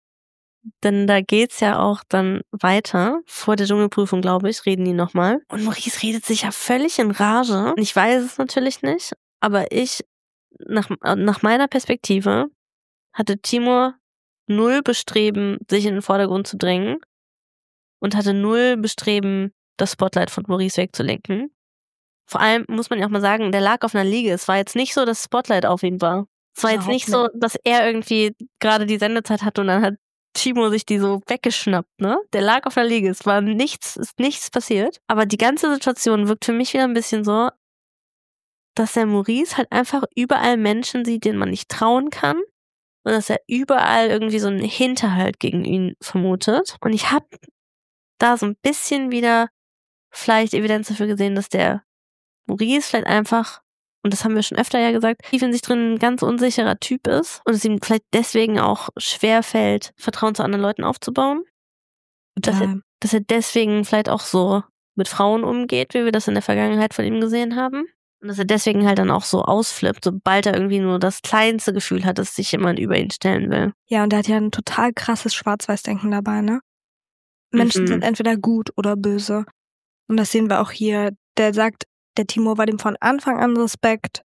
Denn da geht's ja auch dann weiter. Vor der Dschungelprüfung, glaube ich, reden die nochmal. Und Maurice redet sich ja völlig in Rage. Und ich weiß es natürlich nicht, aber ich, nach, nach meiner Perspektive, hatte Timur null Bestreben, sich in den Vordergrund zu drängen und hatte null Bestreben, das Spotlight von Maurice wegzulenken. Vor allem muss man ja auch mal sagen, der lag auf einer Liege. Es war jetzt nicht so, dass Spotlight auf ihn war. Es war jetzt nicht so, dass er irgendwie gerade die Sendezeit hatte und dann hat Timo sich die so weggeschnappt, ne? Der lag auf einer Liege. Es war nichts, ist nichts passiert. Aber die ganze Situation wirkt für mich wieder ein bisschen so, dass der Maurice halt einfach überall Menschen sieht, denen man nicht trauen kann. Und dass er überall irgendwie so einen Hinterhalt gegen ihn vermutet. Und ich habe da so ein bisschen wieder vielleicht Evidenz dafür gesehen, dass der Maurice vielleicht einfach, und das haben wir schon öfter ja gesagt, tief in sich drin ein ganz unsicherer Typ ist und es ihm vielleicht deswegen auch schwerfällt, Vertrauen zu anderen Leuten aufzubauen. Dass er, dass er deswegen vielleicht auch so mit Frauen umgeht, wie wir das in der Vergangenheit von ihm gesehen haben. Und dass er deswegen halt dann auch so ausflippt, sobald er irgendwie nur das kleinste Gefühl hat, dass sich jemand über ihn stellen will. Ja, und er hat ja ein total krasses Schwarz-Weiß-Denken dabei, ne? Menschen mhm. sind entweder gut oder böse. Und das sehen wir auch hier. Der sagt, der Timo war dem von Anfang an Respekt.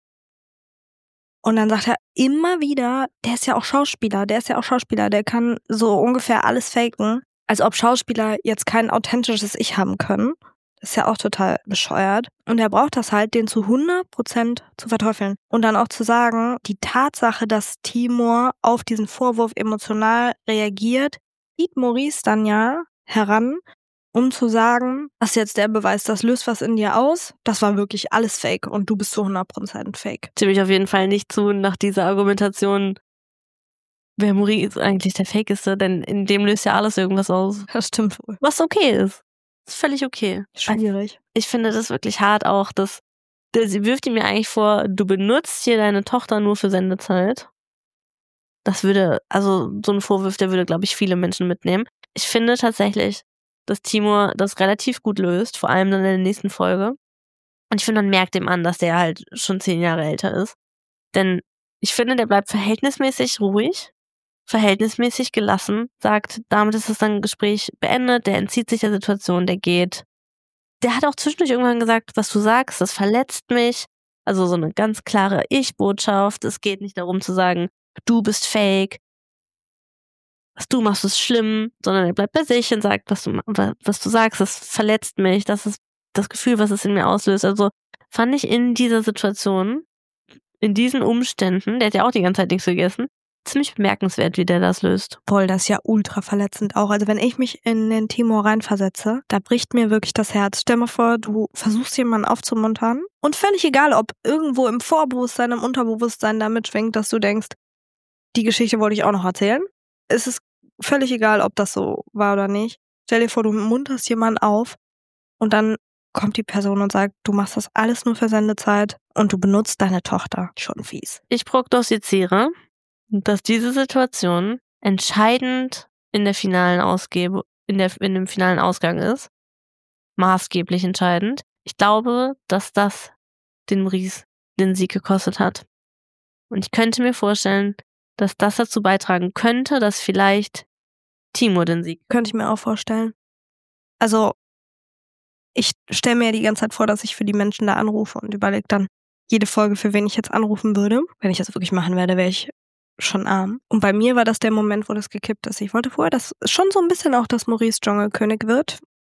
Und dann sagt er immer wieder, der ist ja auch Schauspieler, der ist ja auch Schauspieler, der kann so ungefähr alles faken. Als ob Schauspieler jetzt kein authentisches Ich haben können. Das ist ja auch total bescheuert. Und er braucht das halt, den zu hundert Prozent zu verteufeln. Und dann auch zu sagen, die Tatsache, dass Timur auf diesen Vorwurf emotional reagiert, zieht Maurice dann ja heran, um zu sagen, das ist jetzt der Beweis, das löst was in dir aus, das war wirklich alles Fake und du bist zu hundert Prozent Fake. Stimme ich auf jeden Fall nicht zu nach dieser Argumentation, wer Maurice eigentlich der Fakeste, denn in dem löst ja alles irgendwas aus. Das stimmt wohl. Was okay ist. Das ist völlig okay. Schwierig. Ich finde das wirklich hart auch, dass, sie wirft ihm ja eigentlich vor, du benutzt hier deine Tochter nur für Sendezeit. Das würde, also so ein Vorwurf, der würde, glaube ich, viele Menschen mitnehmen. Ich finde tatsächlich, dass Timur das relativ gut löst, vor allem dann in der nächsten Folge. Und ich finde, man merkt ihm an, dass der halt schon zehn Jahre älter ist. Denn ich finde, der bleibt verhältnismäßig ruhig, verhältnismäßig gelassen, sagt, damit ist das dann ein Gespräch beendet, der entzieht sich der Situation, der geht. Der hat auch zwischendurch irgendwann gesagt, was du sagst, das verletzt mich. Also so eine ganz klare Ich-Botschaft. Es geht nicht darum zu sagen, du bist fake, was du machst, ist schlimm, sondern er bleibt bei sich und sagt, was du, was du sagst, das verletzt mich, das ist das Gefühl, was es in mir auslöst. Also fand ich in dieser Situation, in diesen Umständen, der hat ja auch die ganze Zeit nichts gegessen, ziemlich bemerkenswert, wie der das löst. Voll, das ist ja ultra verletzend auch. Also wenn ich mich in den Timur reinversetze, da bricht mir wirklich das Herz. Stell mal vor, du versuchst jemanden aufzumuntern und völlig egal, ob irgendwo im Vorbewusstsein, im Unterbewusstsein da mitschwingt, dass du denkst, die Geschichte wollte ich auch noch erzählen. Es ist völlig egal, ob das so war oder nicht. Stell dir vor, du munterst jemanden auf und dann kommt die Person und sagt, du machst das alles nur für Sendezeit und du benutzt deine Tochter. Schon fies. Ich prognostiziere, dass diese Situation entscheidend in der finalen Ausgabe, in der, in dem finalen Ausgang ist. Maßgeblich entscheidend. Ich glaube, dass das den Maurice den Sieg gekostet hat. Und ich könnte mir vorstellen, dass das dazu beitragen könnte, dass vielleicht Timur den Sieg. Könnte ich mir auch vorstellen. Also, ich stelle mir ja die ganze Zeit vor, dass ich für die Menschen da anrufe und überlege dann jede Folge, für wen ich jetzt anrufen würde. Wenn ich das wirklich machen werde, wäre ich schon arm. Und bei mir war das der Moment, wo das gekippt ist. Ich wollte vorher, dass schon so ein bisschen auch, dass Maurice Dschungelkönig wird.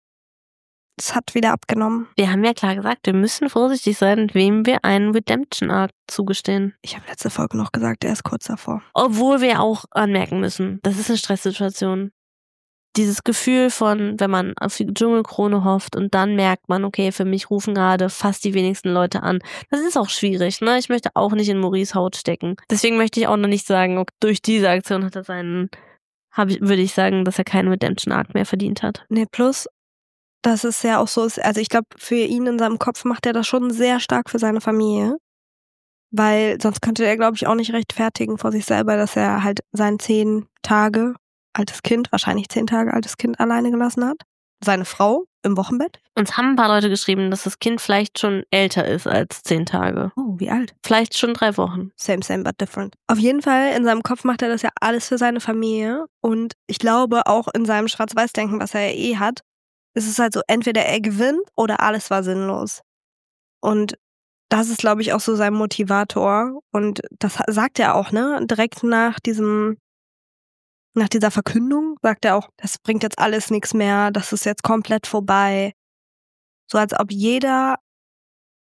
Es hat wieder abgenommen. Wir haben ja klar gesagt, wir müssen vorsichtig sein, wem wir einen Redemption-Arc zugestehen. Ich habe letzte Folge noch gesagt, er ist kurz davor. Obwohl wir auch anmerken müssen, das ist eine Stresssituation. Dieses Gefühl von, wenn man auf die Dschungelkrone hofft und dann merkt man, okay, für mich rufen gerade fast die wenigsten Leute an. Das ist auch schwierig, ne? Ich möchte auch nicht in Maurice Haut stecken. Deswegen möchte ich auch noch nicht sagen, okay, durch diese Aktion hat er seinen, hab ich, würde ich sagen, dass er keinen Redemption-Arc mehr verdient hat. Nee, plus, dass es ja auch so ist, also ich glaube, für ihn in seinem Kopf macht er das schon sehr stark für seine Familie. Weil sonst könnte er, glaube ich, auch nicht rechtfertigen vor sich selber, dass er halt sein zehn Tage altes Kind, wahrscheinlich zehn Tage altes Kind alleine gelassen hat. Seine Frau im Wochenbett. Uns haben ein paar Leute geschrieben, dass das Kind vielleicht schon älter ist als zehn Tage. Oh, wie alt? Vielleicht schon drei Wochen. Same, same, but different. Auf jeden Fall, in seinem Kopf macht er das ja alles für seine Familie. Und ich glaube, auch in seinem Schwarz-Weiß-Denken, was er ja eh hat, ist es halt so, entweder er gewinnt oder alles war sinnlos. Und das ist, glaube ich, auch so sein Motivator. Und das sagt er auch, ne? Direkt nach diesem Nach dieser Verkündung sagt er auch, das bringt jetzt alles nichts mehr, das ist jetzt komplett vorbei. So als ob jeder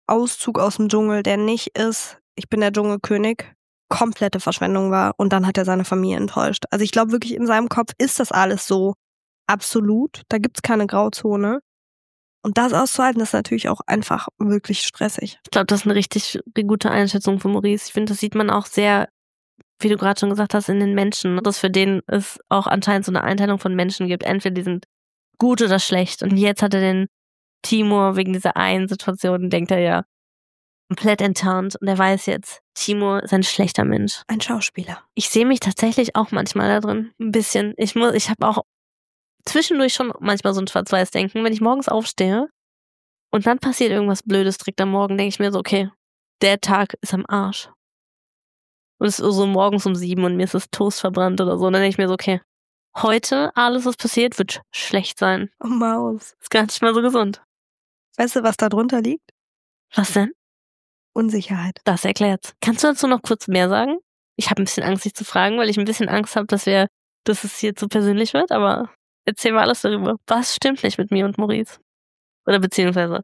Auszug aus dem Dschungel, der nicht ist, ich bin der Dschungelkönig, komplette Verschwendung war und dann hat er seine Familie enttäuscht. Also ich glaube wirklich, in seinem Kopf ist das alles so absolut, da gibt's keine Grauzone. Und das auszuhalten, ist natürlich auch einfach wirklich stressig. Ich glaube, das ist eine richtig gute Einschätzung von Maurice. Ich finde, das sieht man auch sehr, wie du gerade schon gesagt hast, in den Menschen. Dass für den es auch anscheinend so eine Einteilung von Menschen gibt. Entweder die sind gut oder schlecht. Und jetzt hat er den Timur wegen dieser einen Situation, denkt er ja, komplett enttarnt. Und er weiß jetzt, Timur ist ein schlechter Mensch. Ein Schauspieler. Ich sehe mich tatsächlich auch manchmal da drin. Ein bisschen. Ich muss, ich habe auch zwischendurch schon manchmal so ein Schwarz-Weiß-Denken. Wenn ich morgens aufstehe und dann passiert irgendwas Blödes direkt am Morgen, denke ich mir so, okay, der Tag ist am Arsch. Und es ist so morgens um sieben und mir ist das Toast verbrannt oder so. Und dann denke ich mir so, okay, heute, alles was passiert, wird schlecht sein. Oh Maus. Ist gar nicht mal so gesund. Weißt du, was da drunter liegt? Was denn? Unsicherheit. Das erklärt's. Kannst du dazu noch kurz mehr sagen? Ich habe ein bisschen Angst, dich zu fragen, weil ich ein bisschen Angst habe, dass wir, dass es hier zu persönlich wird, aber erzähl mal alles darüber. Was stimmt nicht mit mir und Maurice? Oder beziehungsweise,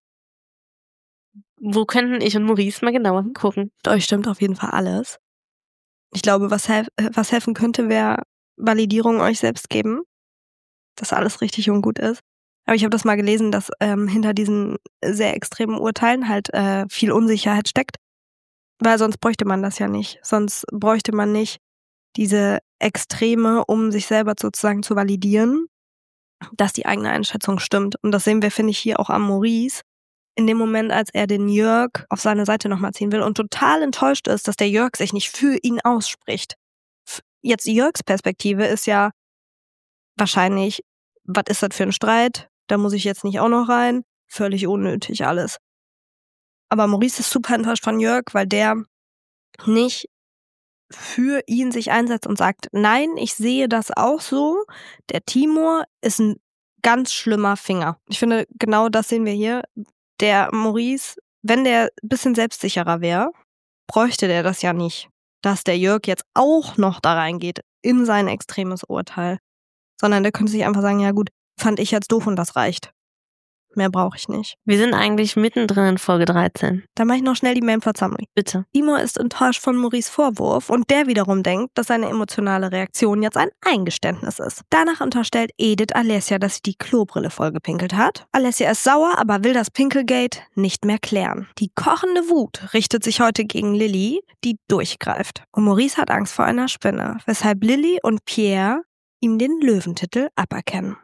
wo könnten ich und Maurice mal genauer hingucken? Euch stimmt auf jeden Fall alles. Ich glaube, was, helf- was helfen könnte, wäre Validierung euch selbst geben, dass alles richtig und gut ist. Aber ich habe das mal gelesen, dass ähm, hinter diesen sehr extremen Urteilen halt äh, viel Unsicherheit steckt, weil sonst bräuchte man das ja nicht. Sonst bräuchte man nicht diese Extreme, um sich selber sozusagen zu validieren, dass die eigene Einschätzung stimmt. Und das sehen wir, finde ich, hier auch am Maurice. In dem Moment, als er den Jörg auf seine Seite nochmal ziehen will und total enttäuscht ist, dass der Jörg sich nicht für ihn ausspricht. Jetzt Jörgs Perspektive ist ja wahrscheinlich, was ist das für ein Streit? Da muss ich jetzt nicht auch noch rein. Völlig unnötig alles. Aber Maurice ist super enttäuscht von Jörg, weil der nicht für ihn sich einsetzt und sagt, nein, ich sehe das auch so. Der Timur ist ein ganz schlimmer Finger. Ich finde, genau das sehen wir hier. Der Maurice, wenn der ein bisschen selbstsicherer wäre, bräuchte der das ja nicht, dass der Jörg jetzt auch noch da reingeht in sein extremes Urteil. Sondern der könnte sich einfach sagen, ja gut, fand ich jetzt doof und das reicht. Mehr brauche ich nicht. Wir sind eigentlich mittendrin in Folge dreizehn. Da mache ich noch schnell die Main Plot Summary. Bitte. Timur ist enttäuscht von Maurice' Vorwurf und der wiederum denkt, dass seine emotionale Reaktion jetzt ein Eingeständnis ist. Danach unterstellt Edith Alessia, dass sie die Klobrille vollgepinkelt hat. Alessia ist sauer, aber will das Pinkelgate nicht mehr klären. Die kochende Wut richtet sich heute gegen Lilly, die durchgreift. Und Maurice hat Angst vor einer Spinne, weshalb Lilly und Pierre ihm den Löwentitel aberkennen.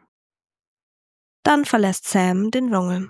Dann verlässt Sam den Dschungel.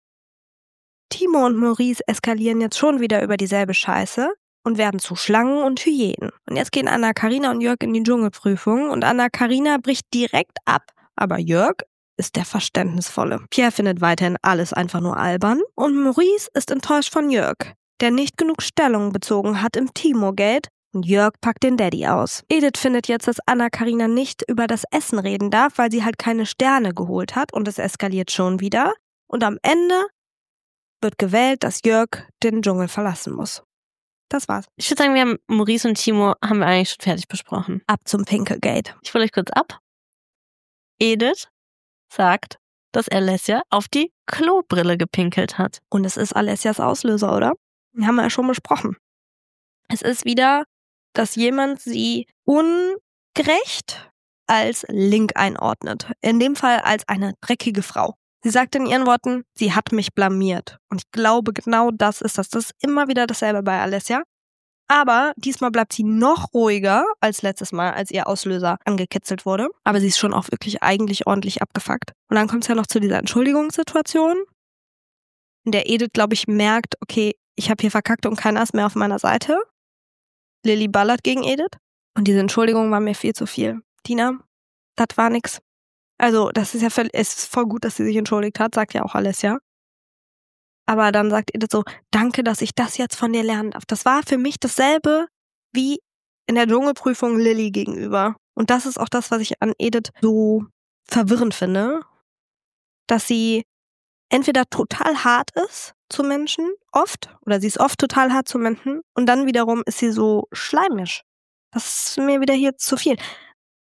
Timur und Maurice eskalieren jetzt schon wieder über dieselbe Scheiße und werden zu Schlangen und Hyänen. Und jetzt gehen Anna, Carina und Jörg in die Dschungelprüfung und Anna Carina bricht direkt ab. Aber Jörg ist der Verständnisvolle. Pierre findet weiterhin alles einfach nur albern und Maurice ist enttäuscht von Jörg, der nicht genug Stellung bezogen hat im Timur-Gate. Und Jörg packt den Daddy aus. Edith findet jetzt, dass Anna Carina nicht über das Essen reden darf, weil sie halt keine Sterne geholt hat und es eskaliert schon wieder. Und am Ende wird gewählt, dass Jörg den Dschungel verlassen muss. Das war's. Ich würde sagen, wir haben Maurice und Timur haben wir eigentlich schon fertig besprochen. Ab zum Pinkelgate. Ich hole euch kurz ab. Edith sagt, dass Alessia auf die Klobrille gepinkelt hat. Und es ist Alessias Auslöser, oder? Den haben wir ja schon besprochen. Es ist wieder, dass jemand sie ungerecht als Link einordnet. In dem Fall als eine dreckige Frau. Sie sagt in ihren Worten, sie hat mich blamiert. Und ich glaube, genau das ist das. Das ist immer wieder dasselbe bei Alessia. Aber diesmal bleibt sie noch ruhiger als letztes Mal, als ihr Auslöser angekitzelt wurde. Aber sie ist schon auch wirklich eigentlich ordentlich abgefuckt. Und dann kommt es ja noch zu dieser Entschuldigungssituation, in der Edith, glaube ich, merkt, okay, ich habe hier verkackt und keiner ist mehr auf meiner Seite. Lilly ballert gegen Edith. Und diese Entschuldigung war mir viel zu viel. Tina, das war nix. Also, das ist ja voll, es ist voll gut, dass sie sich entschuldigt hat, sagt ja auch Alessia. Aber dann sagt Edith so, danke, dass ich das jetzt von dir lernen darf. Das war für mich dasselbe wie in der Dschungelprüfung Lilly gegenüber. Und das ist auch das, was ich an Edith so verwirrend finde. Dass sie entweder total hart ist zu Menschen, oft, oder sie ist oft total hart zu Menschen, und dann wiederum ist sie so schleimisch. Das ist mir wieder hier zu viel.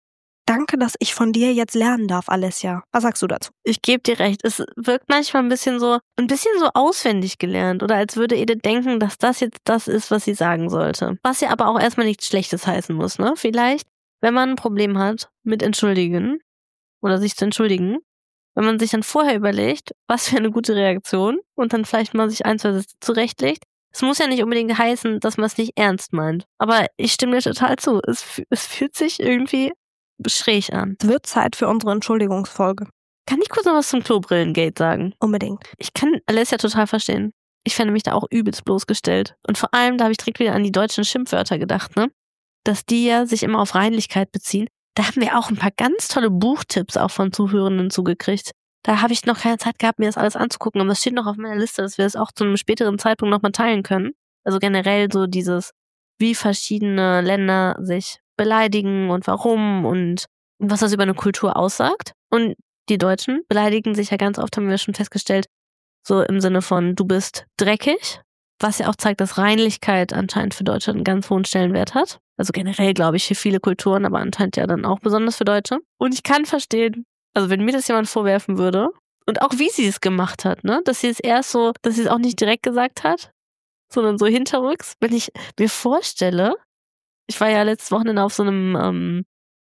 Danke, dass ich von dir jetzt lernen darf, Alessia. Was sagst du dazu? Ich gebe dir recht, es wirkt manchmal ein bisschen so, ein bisschen so auswendig gelernt oder als würde Edith denken, dass das jetzt das ist, was sie sagen sollte. Was ja aber auch erstmal nichts Schlechtes heißen muss, ne? Vielleicht, wenn man ein Problem hat mit Entschuldigen oder sich zu entschuldigen, wenn man sich dann vorher überlegt, was für eine gute Reaktion und dann vielleicht mal sich ein, zwei Sätze zurechtlegt. Es muss ja nicht unbedingt heißen, dass man es nicht ernst meint. Aber ich stimme dir total zu. Es, es fühlt sich irgendwie schräg an. Es wird Zeit für unsere Entschuldigungsfolge. Kann ich kurz noch was zum Klobrillengate sagen? Unbedingt. Ich kann Alessia total verstehen. Ich fände mich da auch übelst bloßgestellt. Und vor allem, da habe ich direkt wieder an die deutschen Schimpfwörter gedacht, ne? Dass die ja sich immer auf Reinlichkeit beziehen. Da haben wir auch ein paar ganz tolle Buchtipps auch von Zuhörenden zugekriegt. Da habe ich noch keine Zeit gehabt, mir das alles anzugucken. Aber das steht noch auf meiner Liste, dass wir das auch zu einem späteren Zeitpunkt nochmal teilen können. Also generell so dieses, wie verschiedene Länder sich beleidigen und warum und was das über eine Kultur aussagt. Und die Deutschen beleidigen sich ja ganz oft, haben wir schon festgestellt, so im Sinne von du bist dreckig, was ja auch zeigt, dass Reinlichkeit anscheinend für Deutsche einen ganz hohen Stellenwert hat. Also generell, glaube ich, für viele Kulturen, aber anscheinend ja dann auch besonders für Deutsche. Und ich kann verstehen, also wenn mir das jemand vorwerfen würde und auch wie sie es gemacht hat, ne, dass sie es erst so, dass sie es auch nicht direkt gesagt hat, sondern so hinterrücks, wenn ich mir vorstelle, ich war ja letztes Wochenende auf so einem ähm,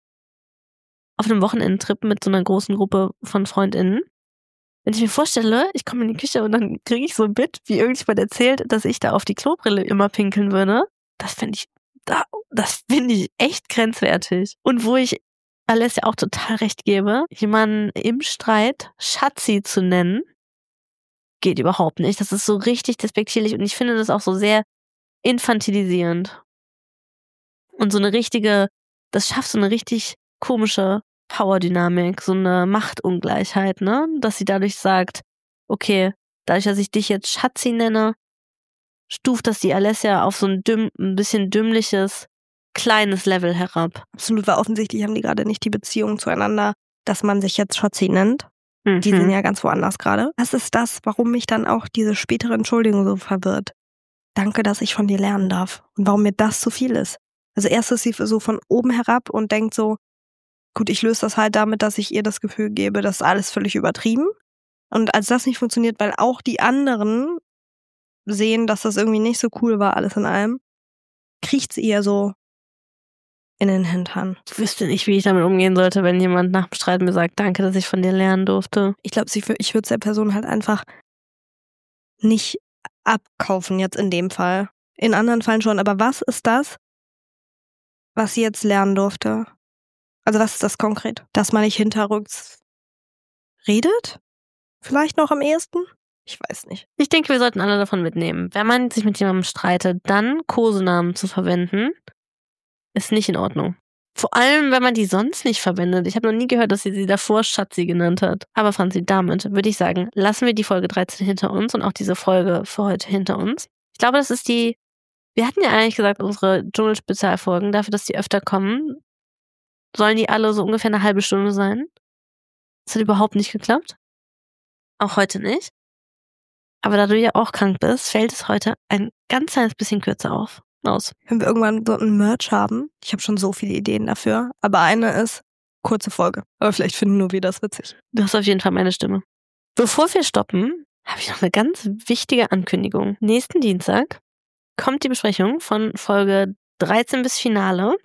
auf einem Wochenendtrip mit so einer großen Gruppe von FreundInnen. Wenn ich mir vorstelle, ich komme in die Küche und dann kriege ich so mit, wie irgendjemand erzählt, dass ich da auf die Klobrille immer pinkeln würde, das finde ich, da, das finde ich echt grenzwertig. Und wo ich Alessia auch total recht gebe, jemanden im Streit Schatzi zu nennen, geht überhaupt nicht. Das ist so richtig despektierlich und ich finde das auch so sehr infantilisierend. Und so eine richtige, das schafft so eine richtig komische Powerdynamik, so eine Machtungleichheit, ne? Dass sie dadurch sagt, okay, dadurch, dass ich dich jetzt Schatzi nenne, stuft das die Alessia auf so ein, dümm, ein bisschen dümmliches, kleines Level herab. Absolut, weil offensichtlich haben die gerade nicht die Beziehung zueinander, dass man sich jetzt Schatzi nennt. Mhm. Die sind ja ganz woanders gerade. Das ist das, warum mich dann auch diese spätere Entschuldigung so verwirrt. Danke, dass ich von dir lernen darf. Und warum mir das zu viel ist. Also erst ist sie so von oben herab und denkt so, gut, ich löse das halt damit, dass ich ihr das Gefühl gebe, das ist alles völlig übertrieben. Und als das nicht funktioniert, weil auch die anderen sehen, dass das irgendwie nicht so cool war, alles in allem, kriecht sie ihr so in den Hintern. Ich wüsste nicht, wie ich damit umgehen sollte, wenn jemand nach dem Streit mir sagt, danke, dass ich von dir lernen durfte. Ich glaube, ich würde es der Person halt einfach nicht abkaufen jetzt in dem Fall. In anderen Fällen schon. Aber was ist das, was sie jetzt lernen durfte? Also was ist das konkret? Dass man nicht hinterrücks redet? Vielleicht noch am ehesten? Ich weiß nicht. Ich denke, wir sollten alle davon mitnehmen. Wenn man sich mit jemandem streitet, dann Kosenamen zu verwenden, ist nicht in Ordnung. Vor allem, wenn man die sonst nicht verwendet. Ich habe noch nie gehört, dass sie sie davor Schatzi genannt hat. Aber Franzi, damit würde ich sagen, lassen wir die Folge dreizehn hinter uns und auch diese Folge für heute hinter uns. Ich glaube, das ist die, wir hatten ja eigentlich gesagt, unsere Dschungel-Spezialfolgen, dafür, dass die öfter kommen, sollen die alle so ungefähr eine halbe Stunde sein. Das hat überhaupt nicht geklappt. Auch heute nicht. Aber da du ja auch krank bist, fällt es heute ein ganz kleines bisschen kürzer auf. Aus. Wenn wir irgendwann so ein Merch haben, ich habe schon so viele Ideen dafür, aber eine ist kurze Folge. Aber vielleicht finden nur wir das witzig. Du hast auf jeden Fall meine Stimme. Bevor wir stoppen, habe ich noch eine ganz wichtige Ankündigung. Nächsten Dienstag kommt die Besprechung von Folge dreizehn bis Finale.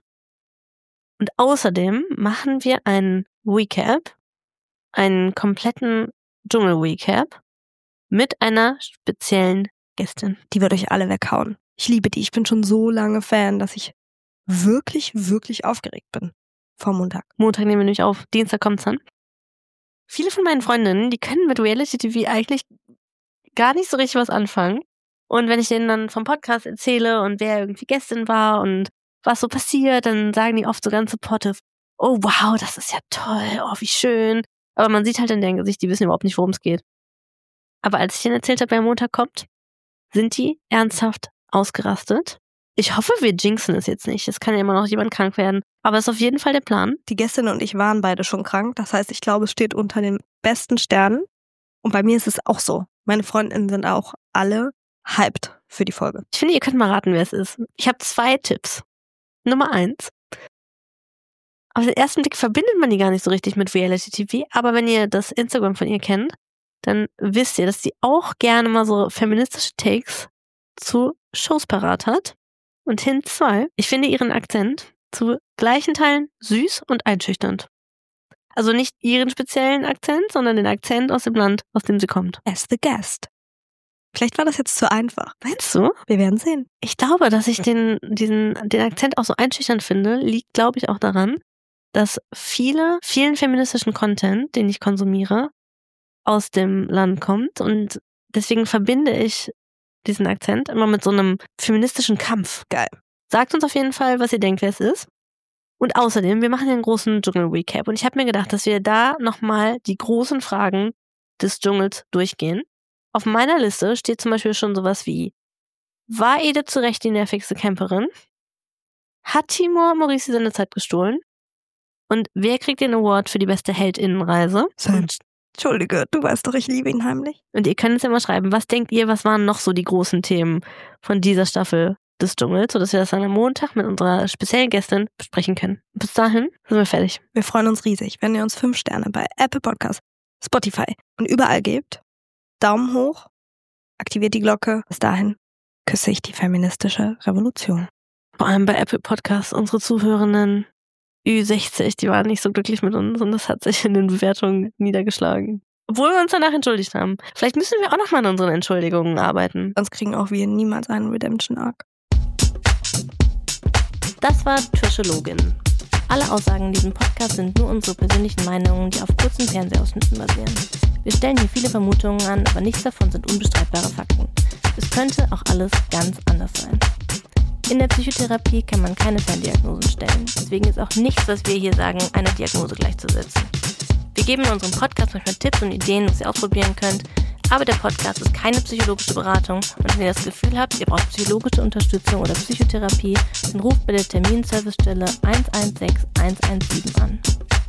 Und außerdem machen wir einen Recap, einen kompletten Dschungel-Recap mit einer speziellen Gästin. Die wird euch alle weghauen. Ich liebe die. Ich bin schon so lange Fan, dass ich wirklich, wirklich aufgeregt bin. Vor Montag. Montag nehmen wir nämlich auf. Dienstag kommt's dann. Viele von meinen Freundinnen, die können mit Reality-T V eigentlich gar nicht so richtig was anfangen. Und wenn ich denen dann vom Podcast erzähle und wer irgendwie Gästin war und was so passiert, dann sagen die oft so ganz supportive, oh wow, das ist ja toll, oh wie schön. Aber man sieht halt in deren Gesicht, die wissen überhaupt nicht, worum es geht. Aber als ich denen erzählt habe, wer Montag kommt, sind die ernsthaft ausgerastet. Ich hoffe, wir jinxen es jetzt nicht. Es kann ja immer noch jemand krank werden. Aber es ist auf jeden Fall der Plan. Die Gästin und ich waren beide schon krank. Das heißt, ich glaube, es steht unter den besten Sternen. Und bei mir ist es auch so. Meine Freundinnen sind auch alle hyped für die Folge. Ich finde, ihr könnt mal raten, wer es ist. Ich habe zwei Tipps. Nummer eins. auf den ersten Blick verbindet man die gar nicht so richtig mit Reality-T V, aber wenn ihr das Instagram von ihr kennt, dann wisst ihr, dass sie auch gerne mal so feministische Takes zu Shows parat hat. Und Hint zwei, ich finde ihren Akzent zu gleichen Teilen süß und einschüchternd. Also nicht ihren speziellen Akzent, sondern den Akzent aus dem Land, aus dem sie kommt. As the guest. Vielleicht war das jetzt zu einfach. Meinst du? Wir werden sehen. Ich glaube, dass ich den, diesen, den Akzent auch so einschüchternd finde, liegt, glaube ich, auch daran, dass viele, vielen feministischen Content, den ich konsumiere, aus dem Land kommt. Und deswegen verbinde ich diesen Akzent immer mit so einem feministischen Kampf. Geil. Sagt uns auf jeden Fall, was ihr denkt, wer es ist. Und außerdem, wir machen hier einen großen Dschungel-Recap. Und ich habe mir gedacht, dass wir da nochmal die großen Fragen des Dschungels durchgehen. Auf meiner Liste steht zum Beispiel schon sowas wie: War Edith zu Recht die nervigste Camperin? Hat Timur Maurice seine Zeit gestohlen? Und wer kriegt den Award für die beste Heldinnenreise? Sam. Entschuldige, du weißt doch, ich liebe ihn heimlich. Und ihr könnt es ja mal schreiben, was denkt ihr, was waren noch so die großen Themen von dieser Staffel des Dschungels, sodass wir das dann am Montag mit unserer speziellen Gästin besprechen können. Bis dahin sind wir fertig. Wir freuen uns riesig, wenn ihr uns fünf Sterne bei Apple Podcasts, Spotify und überall gebt. Daumen hoch, aktiviert die Glocke. Bis dahin küsse ich die feministische Revolution. Vor allem bei Apple Podcasts, unsere Zuhörenden Ü sechzig, die waren nicht so glücklich mit uns und das hat sich in den Bewertungen niedergeschlagen. Obwohl wir uns danach entschuldigt haben. Vielleicht müssen wir auch noch mal an unseren Entschuldigungen arbeiten. Sonst kriegen auch wir niemals einen Redemption-Arc. Das war Trischologin. Alle Aussagen in diesem Podcast sind nur unsere persönlichen Meinungen, die auf kurzen Fernsehausschnitten basieren. Wir stellen hier viele Vermutungen an, aber nichts davon sind unbestreitbare Fakten. Es könnte auch alles ganz anders sein. In der Psychotherapie kann man keine Ferndiagnosen stellen. Deswegen ist auch nichts, was wir hier sagen, einer Diagnose gleichzusetzen. Wir geben in unserem Podcast manchmal Tipps und Ideen, was ihr ausprobieren könnt. Aber der Podcast ist keine psychologische Beratung. Und wenn ihr das Gefühl habt, ihr braucht psychologische Unterstützung oder Psychotherapie, dann ruft bei der Terminservicestelle eins eins sechs eins eins sieben an.